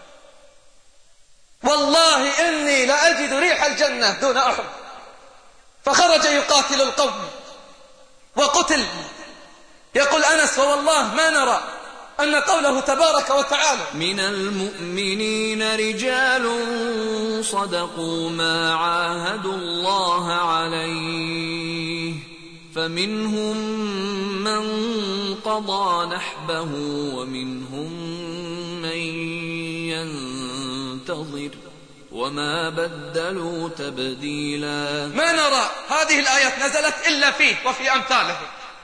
والله إني لأجد ريح الجنة دون أحد. فخرج يقاتل القوم وقتل. يقول أنس: ووالله ما نرى أن قوله تبارك وتعالى: من المؤمنين رجال صدقوا ما عاهدوا الله عليه فمنهم من قضى نحبه ومنهم من ينتظر وما بدلوا تبديلا. ما نرى هذه الآيات نزلت إلا فيه وفي أمثاله.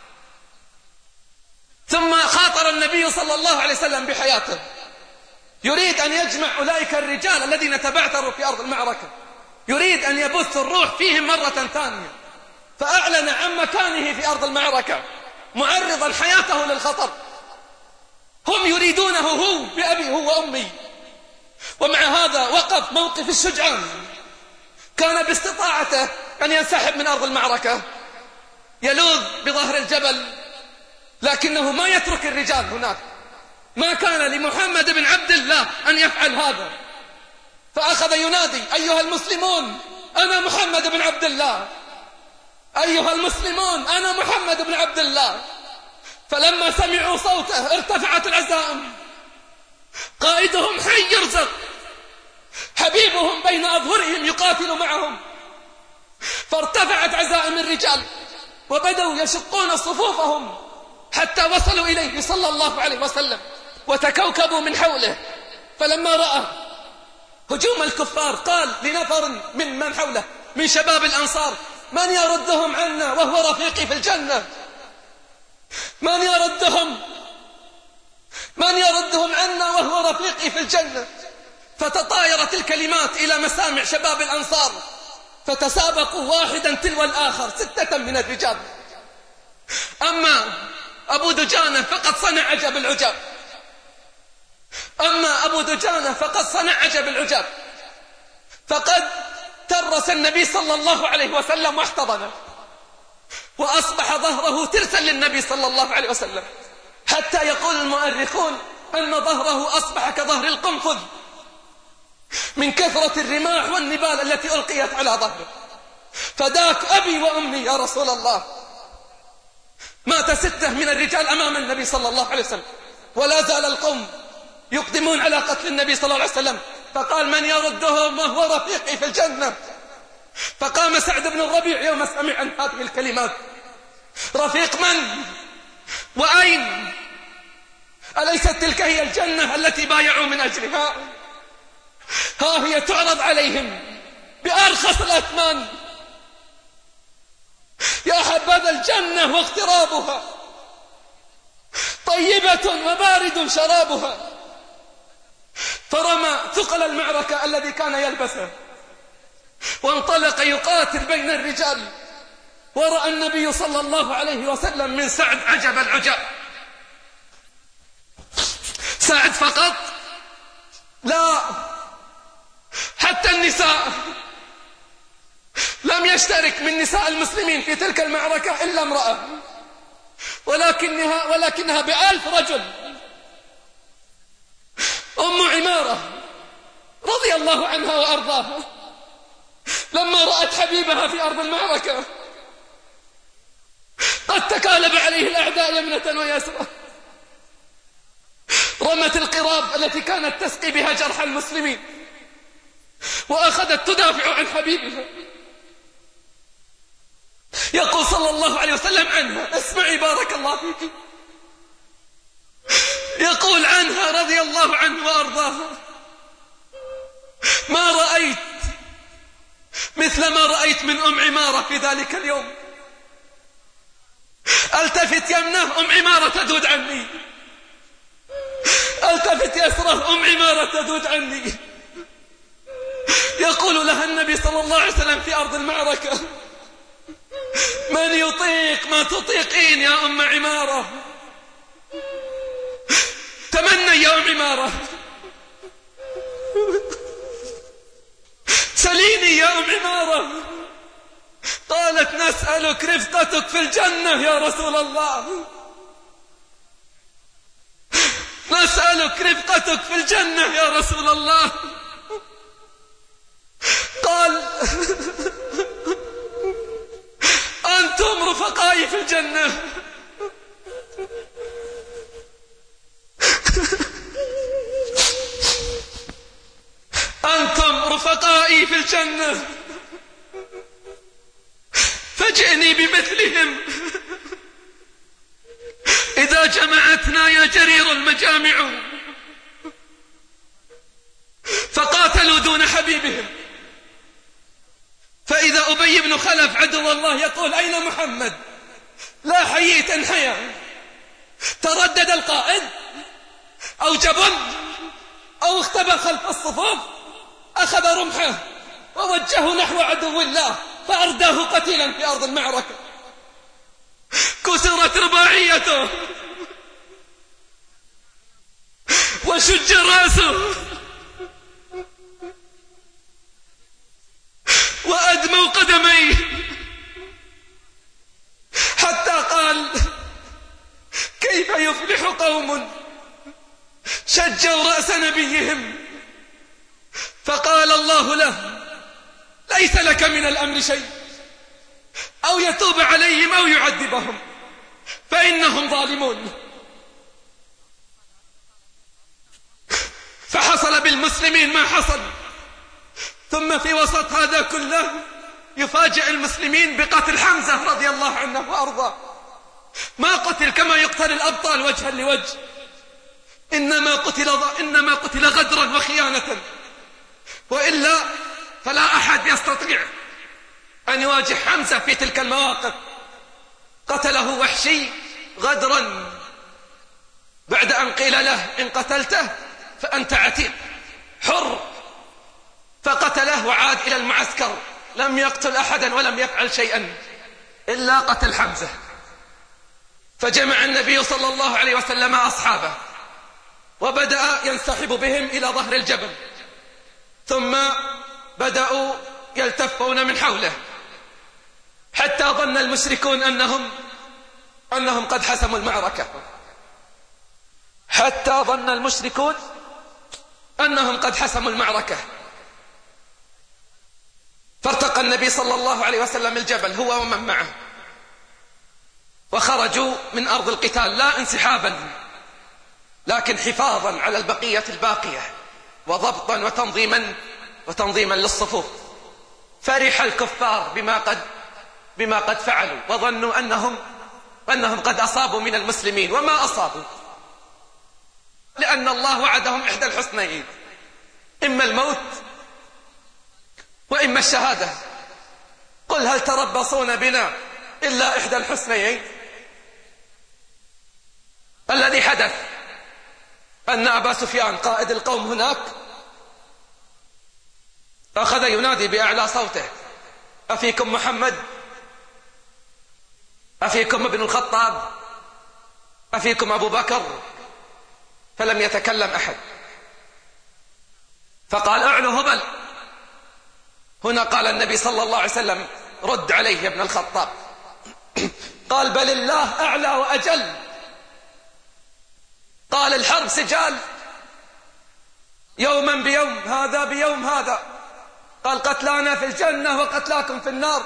ثم خاطر النبي صلى الله عليه وسلم بحياته، يريد أن يجمع أولئك الرجال الذين تبعثروا في أرض المعركة، يريد أن يبث الروح فيهم مرة ثانية، فأعلن عن مكانه في أرض المعركة معرضا حياته للخطر. هم يريدونه هو بأبي هو وأمي، ومع هذا وقف موقف الشجعان. كان باستطاعته أن ينسحب من أرض المعركة يلوذ بظهر الجبل، لكنه ما يترك الرجال هناك. ما كان لمحمد بن عبد الله أن يفعل هذا، فأخذ ينادي: أيها المسلمون أنا محمد بن عبد الله، أيها المسلمون أنا محمد بن عبد الله. فلما سمعوا صوته ارتفعت العزائم، قائدهم حي يرزق، حبيبهم بين أظهرهم يقاتل معهم، فارتفعت عزائم الرجال وبدأوا يشقون صفوفهم حتى وصلوا إليه صلى الله عليه وسلم وتكوكبوا من حوله. فلما رأى هجوم الكفار قال لنفر من حوله من شباب الأنصار: من يردهم عنا وهو رفيقي في الجنة؟ من يردهم عنا وهو رفيقي في الجنة؟ فتطايرت الكلمات إلى مسامع شباب الأنصار، فتسابقوا واحدا تلو الآخر 6 من الرجال. أما أبو دجانة فقد صنع عجب العجاب، فقد ترس النبي صلى الله عليه وسلم واحتضنه، وأصبح ظهره ترسا للنبي صلى الله عليه وسلم، حتى يقول المؤرخون أن ظهره أصبح كظهر القنفذ من كثرة الرماح والنبال التي ألقيت على ظهره. فداك أبي وأمي يا رسول الله. مات 6 من الرجال أمام النبي صلى الله عليه وسلم، ولا زال القوم يقدمون على قتل النبي صلى الله عليه وسلم. فقال: من يردهم وهو رفيقي في الجنة؟ فقام سعد بن الربيع يوم سمع عن هذه الكلمات: رفيق من؟ وأين؟ أليست تلك هي الجنة التي بايعوا من أجلها؟ ها هي تعرض عليهم بأرخص الأثمان. يا حبذا الجنة واغترابها، طيبة وبارد شرابها. فرمى ثقل المعركة الذي كان يلبسه وانطلق يقاتل بين الرجال. ورأى النبي صلى الله عليه وسلم من سعد عجب العجاب. سعد فقط؟ لا، حتى النساء. لم يشترك من نساء المسلمين في تلك المعركة إلا امرأة، ولكنها ب1000 رجل. أم عمارة رضي الله عنها وأرضاها لما رأت حبيبها في أرض المعركة قد تكالب عليه الأعداء يمنة ويسرى، رمت القراب التي كانت تسقي بها جرح المسلمين وأخذت تدافع عن حبيبها. يقول صلى الله عليه وسلم عنها: اسمعي بارك الله فيك، يقول عنها رضي الله عنه وأرضاها: ما رأيت مثل ما رأيت من أم عمارة في ذلك اليوم. التفت يمنه أم عمارة تذود عني، التفت يسره أم عمارة تذود عني. يقول لها النبي صلى الله عليه وسلم في أرض المعركة: من يطيق ما تطيقين يا أم عمارة؟ تمنى يا أم عمارة، سليني يا أم عمارة. قالت: نسألك رفقتك في الجنة يا رسول الله، نسألك رفقتك في الجنة يا رسول الله. قال: أنتم رفقائي في الجنة. أنتم رفقائي في الجنة، فاجئني بمثلهم. إذا جمعتنا يا جرير المجامع فقاتلوا دون حبيبهم، فإذا أبي بن خلف عدو الله يقول: أين محمد؟ لا حييت انحيا. تردد القائد أو جبن أو اختبى خلف الصفوف، أخذ رمحه ووجهه نحو عدو الله فأرداه قتيلا في أرض المعركة. كسرت رباعيته وشج رأسه وأدموا قدميه، حتى قال: كيف يفلح قوم شجوا رأس نبيهم؟ فقال الله له: ليس لك من الأمر شيء، أو يتوب عليهم أو يعذبهم فإنهم ظالمون. فحصل بالمسلمين ما حصل. ثم في وسط هذا كله يفاجئ المسلمين بقتل حمزة رضي الله عنه وأرضاه. ما قتل كما يقتل الأبطال وجها لوجه، إنما قتل غدرا وخيانة، وإلا فلا أحد يستطيع أن يواجه حمزة في تلك المواقف. قتله وحشي غدرا بعد أن قيل له: إن قتلته فأنت عتيق حر، فقتله وعاد إلى المعسكر. لم يقتل أحدا ولم يفعل شيئا إلا قتل حمزة. فجمع النبي صلى الله عليه وسلم أصحابه وبدأ ينسحب بهم إلى ظهر الجبل، ثم بدأوا يلتفون من حوله، حتى ظن المشركون أنهم قد حسموا المعركة، حتى ظن المشركون أنهم قد حسموا المعركة. فارتقى النبي صلى الله عليه وسلم الجبل هو ومن معه، وخرجوا من أرض القتال لا انسحابا لكن حفاظا على البقية الباقية، وضبطا وتنظيما للصفوف. فرح الكفار بما قد فعلوا، وظنوا أنهم قد أصابوا من المسلمين، وما أصابوا، لأن الله وعدهم إحدى الحسنيين: إما الموت وإما الشهادة. قل هل تربصون بنا إلا إحدى الحسنيين؟ الذي حدث أن أبا سفيان قائد القوم هناك أخذ ينادي بأعلى صوته: أفيكم محمد؟ أفيكم ابن الخطاب؟ أفيكم أبو بكر؟ فلم يتكلم أحد. فقال: أعلو هبل. هنا قال النبي صلى الله عليه وسلم: رد عليه يا ابن الخطاب. قال: بل الله أعلى وأجل. قال: الحرب سجال، يوما بيوم، هذا بيوم هذا. قال: قتلانا في الجنة وقتلاكم في النار،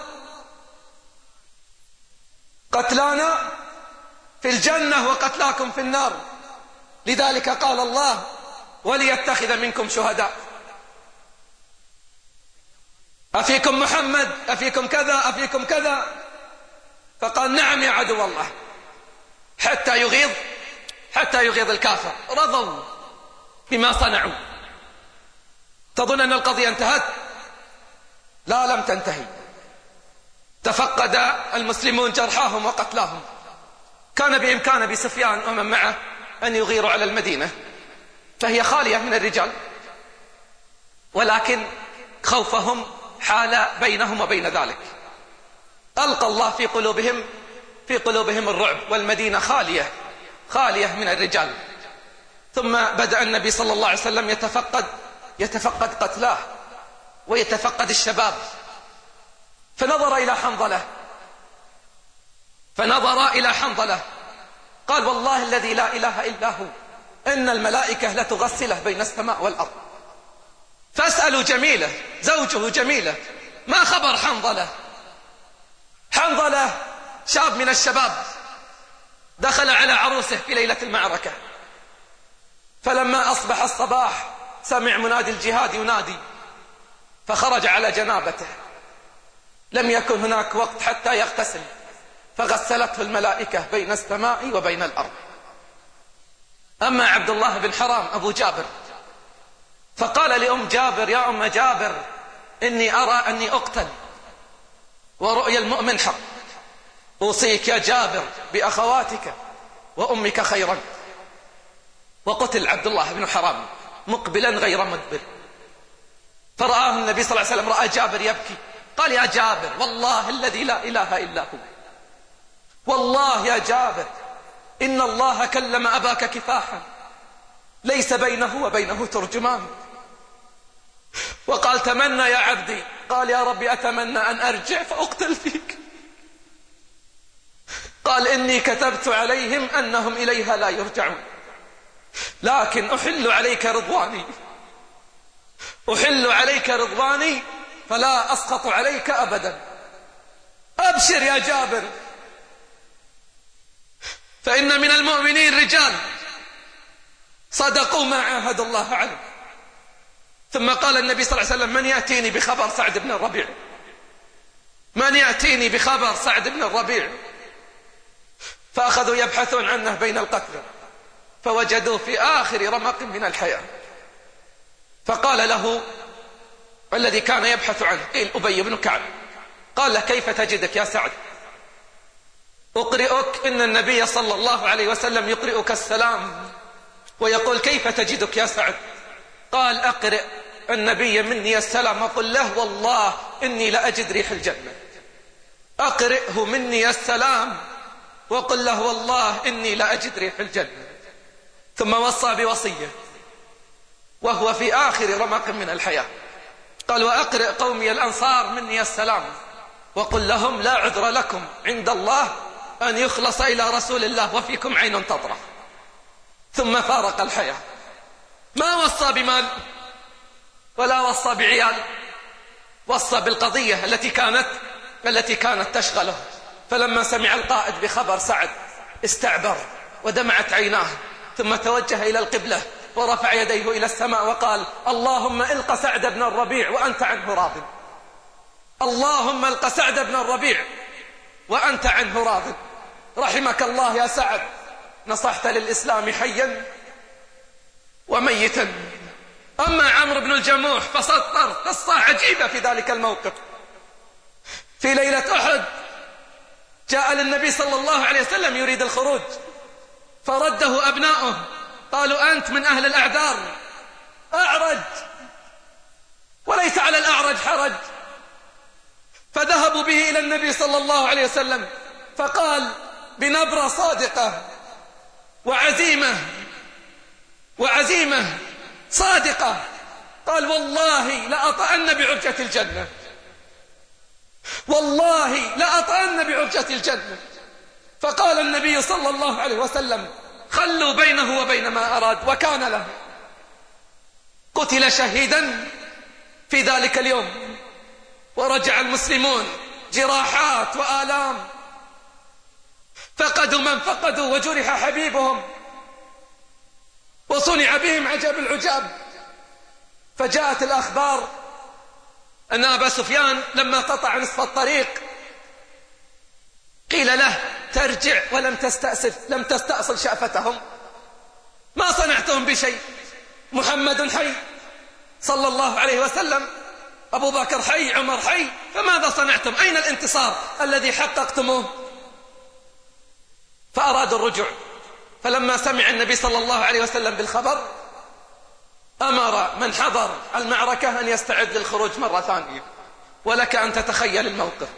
قتلانا في الجنة وقتلاكم في النار. لذلك قال الله: وليتخذ منكم شهداء. أفيكم محمد؟ أفيكم كذا؟ أفيكم كذا؟ فقال: نعم يا عدو الله، حتى حتى يغيظ الكافر، رضوا بما صنعوا. تظن أن القضية انتهت؟ لا، لم تنتهي. تفقد المسلمون جرحاهم وقتلاهم. كان بإمكان أبي سفيان ومن معه أن يغيروا على المدينة فهي خالية من الرجال، ولكن خوفهم حال بينهم وبين ذلك. ألقى الله في قلوبهم الرعب، والمدينة خالية من الرجال. ثم بدأ النبي صلى الله عليه وسلم يتفقد قتلاه ويتفقد الشباب، فنظر إلى حنظلة قال: والله الذي لا إله إلا هو إن الملائكة لتغسله بين السماء والأرض. فاسألوا جميلة زوجه جميلة ما خبر حنظلة شاب من الشباب دخل على عروسه في ليلة المعركة، فلما أصبح الصباح سمع منادي الجهاد ينادي، فخرج على جنابته. لم يكن هناك وقت حتى يغتسل، فغسلته الملائكة بين السماء وبين الأرض. أما عبد الله بن حرام أبو جابر فقال لأم جابر: يا أم جابر، إني أرى أني أقتل ورؤيا المؤمن حق، أوصيك يا جابر بأخواتك وأمك خيرا. وقتل عبد الله بن حرام مقبلا غير مدبر، فرآه النبي صلى الله عليه وسلم، رأى جابر يبكي، قال: يا جابر، والله الذي لا إله إلا هو، والله يا جابر إن الله كلم أباك كفاحا ليس بينه وبينه ترجمان. وقال: تمنى يا عبدي. قال: يا ربي أتمنى أن أرجع فأقتل فيك. قال: إني كتبت عليهم أنهم إليها لا يرجعون، لكن أحل عليك رضواني فلا أسخط عليك أبدا. أبشر يا جابر، فإن من المؤمنين رجال صدقوا ما عاهدوا الله عليه. ثم قال النبي صلى الله عليه وسلم: من يأتيني بخبر سعد بن الربيع؟ من يأتيني بخبر سعد بن الربيع؟ فأخذوا يبحثون عنه بين القتلى، فوجدوه في آخر رمق من الحياة. فقال له الذي كان يبحث عنه، قيل أبي بن كعب، قال له: كيف تجدك يا سعد؟ أقرئك إن النبي صلى الله عليه وسلم يقرئك السلام ويقول: كيف تجدك يا سعد؟ قال: أقرئ النبي مني السلام وقل له: والله إني لأجد ريح الجنة. أقرئه مني السلام وقل له: والله إني لأجد ريح الجنة. ثم وصى بوصية وهو في آخر رمق من الحياة، قال: وأقرئ قومي الأنصار مني السلام وقل لهم: لا عذر لكم عند الله أن يخلص إلى رسول الله وفيكم عين تطرف. ثم فارق الحياة. ما وصى بمال ولا وصى بعيال، وصى بالقضية التي كانت تشغله. فلما سمع القائد بخبر سعد استعبر ودمعت عيناه، ثم توجه إلى القبلة ورفع يديه إلى السماء وقال: اللهم الق سعد بن الربيع وأنت عنه راض، اللهم الق سعد بن الربيع وأنت عنه راض. رحمك الله يا سعد، نصحت للإسلام حيا وميتا. أما عمرو بن الجموح فسطر قصة عجيبة في ذلك الموقف. في ليلة أحد جاء للنبي صلى الله عليه وسلم يريد الخروج، فرده أبناؤه، قالوا: أنت من أهل الأعذار، أعرج وليس على الأعرج حرج. فذهبوا به إلى النبي صلى الله عليه وسلم، فقال بنبرة صادقة وعزيمة صادقة، قال: والله لأطأن بعرجة الجنة، والله لأطأن بعرجة الجنة. فقال النبي صلى الله عليه وسلم: خلوا بينه وبين ما أراد. وكان له. قتل شهيدا في ذلك اليوم، ورجع المسلمون جراحات وآلام، فقدوا من فقدوا وجرح حبيبهم وصنع بهم عجب العجاب. فجاءت الأخبار أن أبا سفيان لما قطع نصف الطريق قيل له: ترجع ولم تستأصل شأفتهم، ما صنعتم بشيء. محمد حي صلى الله عليه وسلم، أبو بكر حي، عمر حي، فماذا صنعتم؟ أين الانتصار الذي حققتموه؟ فأرادوا الرجوع. فلما سمع النبي صلى الله عليه وسلم بالخبر أمر من حضر المعركة أن يستعد للخروج مرة ثانية. ولك أن تتخيل الموقف،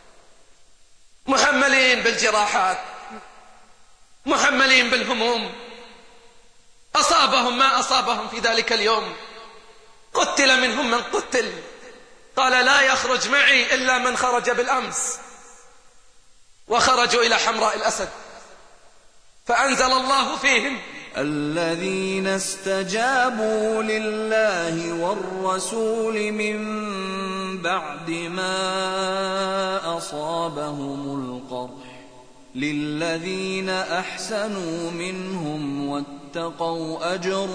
محملين بالجراحات، محملين بالهموم، أصابهم ما أصابهم في ذلك اليوم، قتل منهم من قتل. قال لا يخرج معي إلا من خرج بالأمس. وخرجوا إلى حمراء الأسد، فأنزل الله فيهم الذين استجابوا لله والرسول من بعد ما أصابهم القرح للذين أحسنوا منهم واتقوا أجر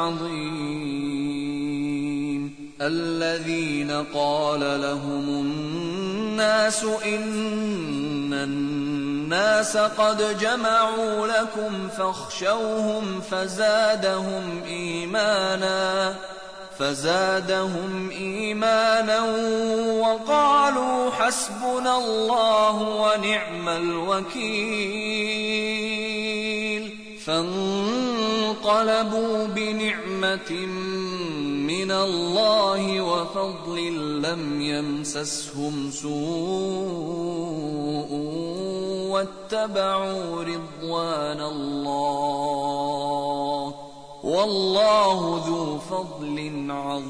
عظيم. الذين قال لهم الناس إن الناس قد جمعوا لكم فاخشوهم فزادهم إيمانا وقالوا حسبنا الله ونعم الوكيل. فانقلبوا بنعمة من الله وفضل لم يمسسهم سوء واتبعوا رضوان الله والله ذو فضل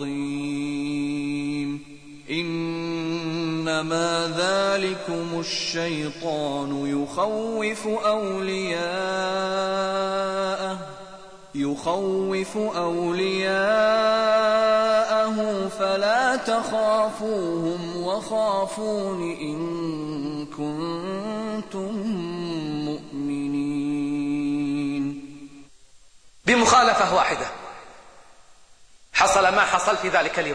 عظيم. إنما ذلكم الشيطان يخوف أولياءه فلا تخافوهم وخافون إن كنتم مؤمنين. بمخالفة واحدة حصل ما حصل في ذلك اليوم.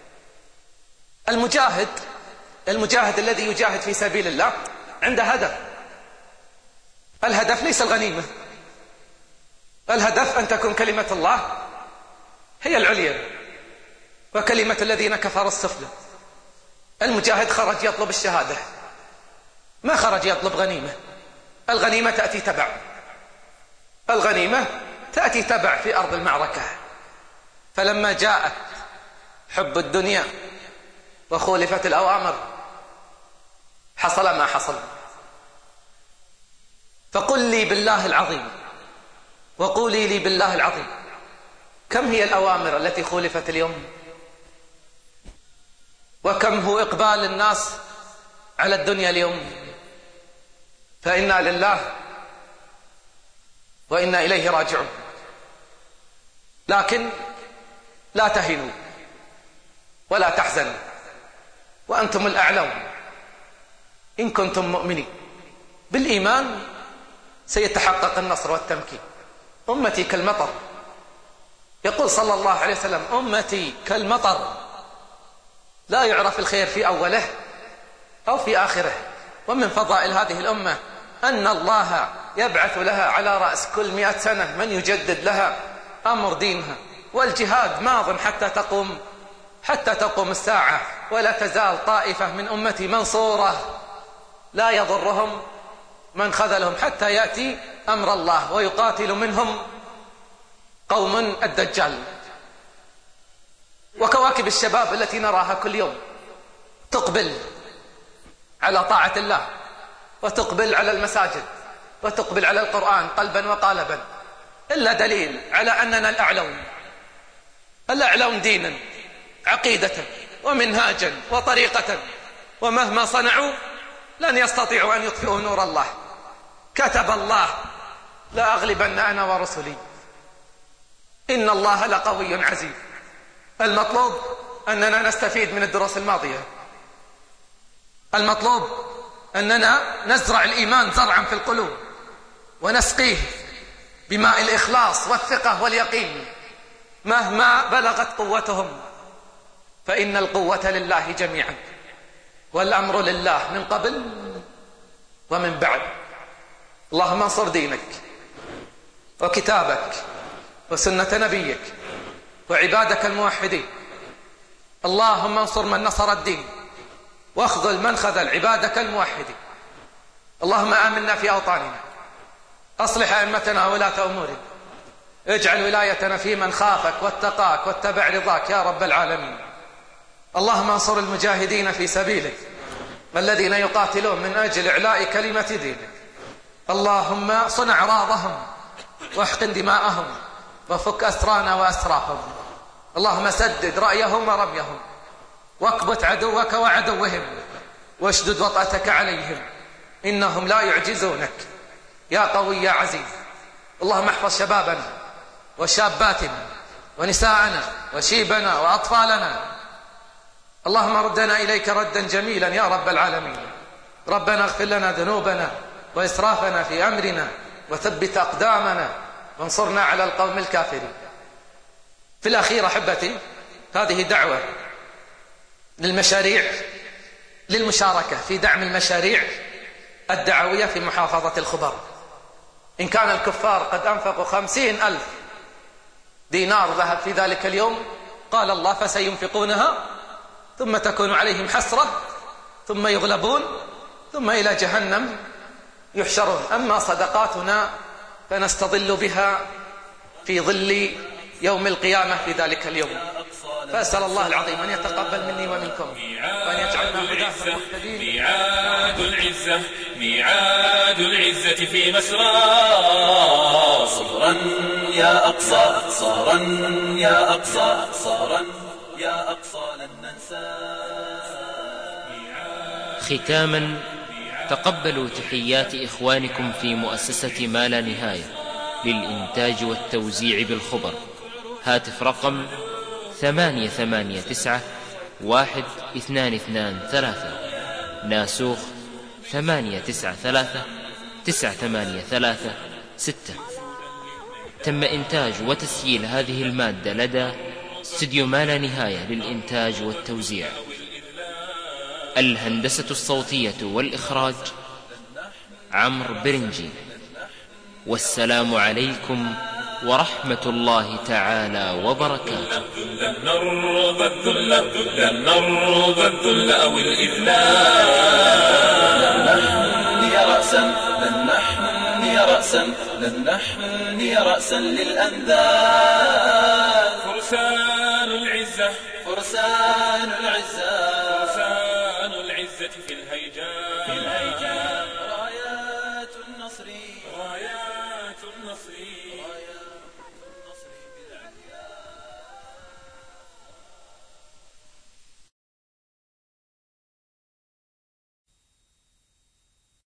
المجاهد الذي يجاهد في سبيل الله عنده هدف. الهدف ليس الغنيمة، الهدف أن تكون كلمة الله هي العليا وكلمة الذين كفروا السفلى. المجاهد خرج يطلب الشهادة، ما خرج يطلب غنيمة. الغنيمة تأتي تبع، الغنيمة تأتي تبع في أرض المعركة. فلما جاءت حب الدنيا وخولفت الأوامر حصل ما حصل. فقل لي بالله العظيم وقولي لي بالله العظيم، كم هي الأوامر التي خولفت اليوم؟ وكم هو إقبال الناس على الدنيا اليوم؟ فإنا لله وإنا إليه راجعون. لكن لا تهنوا ولا تحزنوا وأنتم الأعلون إن كنتم مؤمنين. بالإيمان سيتحقق النصر والتمكين. أمتي كالمطر، يقول صلى الله عليه وسلم أمتي كالمطر لا يعرف الخير في أوله أو في آخره. ومن فضائل هذه الأمة أن الله يبعث لها على رأس كل 100 سنة من يجدد لها أمر دينها. والجهاد ماض حتى تقوم الساعة، ولا تزال طائفة من أمتي منصورة لا يضرهم من خذلهم حتى يأتي أمر الله، ويقاتل منهم قوم الدجال. وكواكب الشباب التي نراها كل يوم تقبل على طاعة الله وتقبل على المساجد وتقبل على القرآن قلبا وقالبا، إلا دليل على أننا الأعلون دينا عقيدة ومنهاجا وطريقة، ومهما صنعوا لن يستطيعوا أن يطفئوا نور الله. كتب الله لا أغلبن أنا ورسلي إن الله لقوي عزيز. المطلوب أننا نستفيد من الدروس الماضية. المطلوب أننا نزرع الإيمان زرعا في القلوب ونسقيه بماء الإخلاص والثقة واليقين مهما بلغت قوتهم، فإن القوة لله جميعا والأمر لله من قبل ومن بعد. اللهم انصر دينك وكتابك وسنة نبيك وعبادك الموحدين. اللهم انصر من نصر الدين واخذل من خذل عبادك الموحدين. اللهم آمنا في أوطاننا، أصلح أئمتنا وولاة أمورنا، اجعل ولايتنا في من خافك واتقاك واتبع رضاك يا رب العالمين. اللهم انصر المجاهدين في سبيلك الذين يقاتلون من أجل إعلاء كلمة دينك. اللهم صن أعراضهم واحقن دماءهم وفك أسرانا وأسراهم. اللهم سدد رأيهم ورميهم واكبت عدوك وعدوهم واشدد وطأتك عليهم، إنهم لا يعجزونك يا قوي يا عزيز. اللهم احفظ شبابنا وشاباتنا ونساءنا وشيبنا وأطفالنا. اللهم ردنا إليك ردا جميلا يا رب العالمين. ربنا اغفر لنا ذنوبنا وإسرافنا في أمرنا وثبت أقدامنا وانصرنا على القوم الكافرين. في الأخير أحبتي، هذه دعوة للمشاركة في دعم المشاريع الدعوية في محافظة الخبر. إن كان الكفار قد أنفقوا 50,000 دينار ذهب في ذلك اليوم، قال الله فسينفقونها ثم تكون عليهم حسرة ثم يغلبون ثم إلى جهنم يحشرون. أما صدقاتنا فنستظل بها في ظل يوم القيامة في ذلك اليوم. فأسأل الله العظيم أن يتقبل مني ومنكم وأن يجعلنا هداة مهتدين. ميعاد العزة، ميعاد العزة في مسرى. صبرا يا أقصى، صبرا يا أقصى، صبرا يا أقصى لن ننسى. ختاما، تقبلوا تحيات إخوانكم في مؤسسة ما لا نهاية للإنتاج والتوزيع بالخبر. هاتف رقم 889-1223، ناسوخ 893-983-6. تم إنتاج وتسجيل هذه المادة لدى استوديو ما لا نهاية للإنتاج والتوزيع. الهندسة الصوتية والإخراج عمرو برنجي. والسلام عليكم ورحمة الله تعالى وبركاته. لن نرضى الذل، لن نرضى الذل أو الإذلال. لن نحني رأسا، لن نحني رأسا، لن نحني رأسا للأنذال. فرسان العزة، فرسان العزة، فرسان العزة في الهيجاء، رايات النصر، رايات النصر.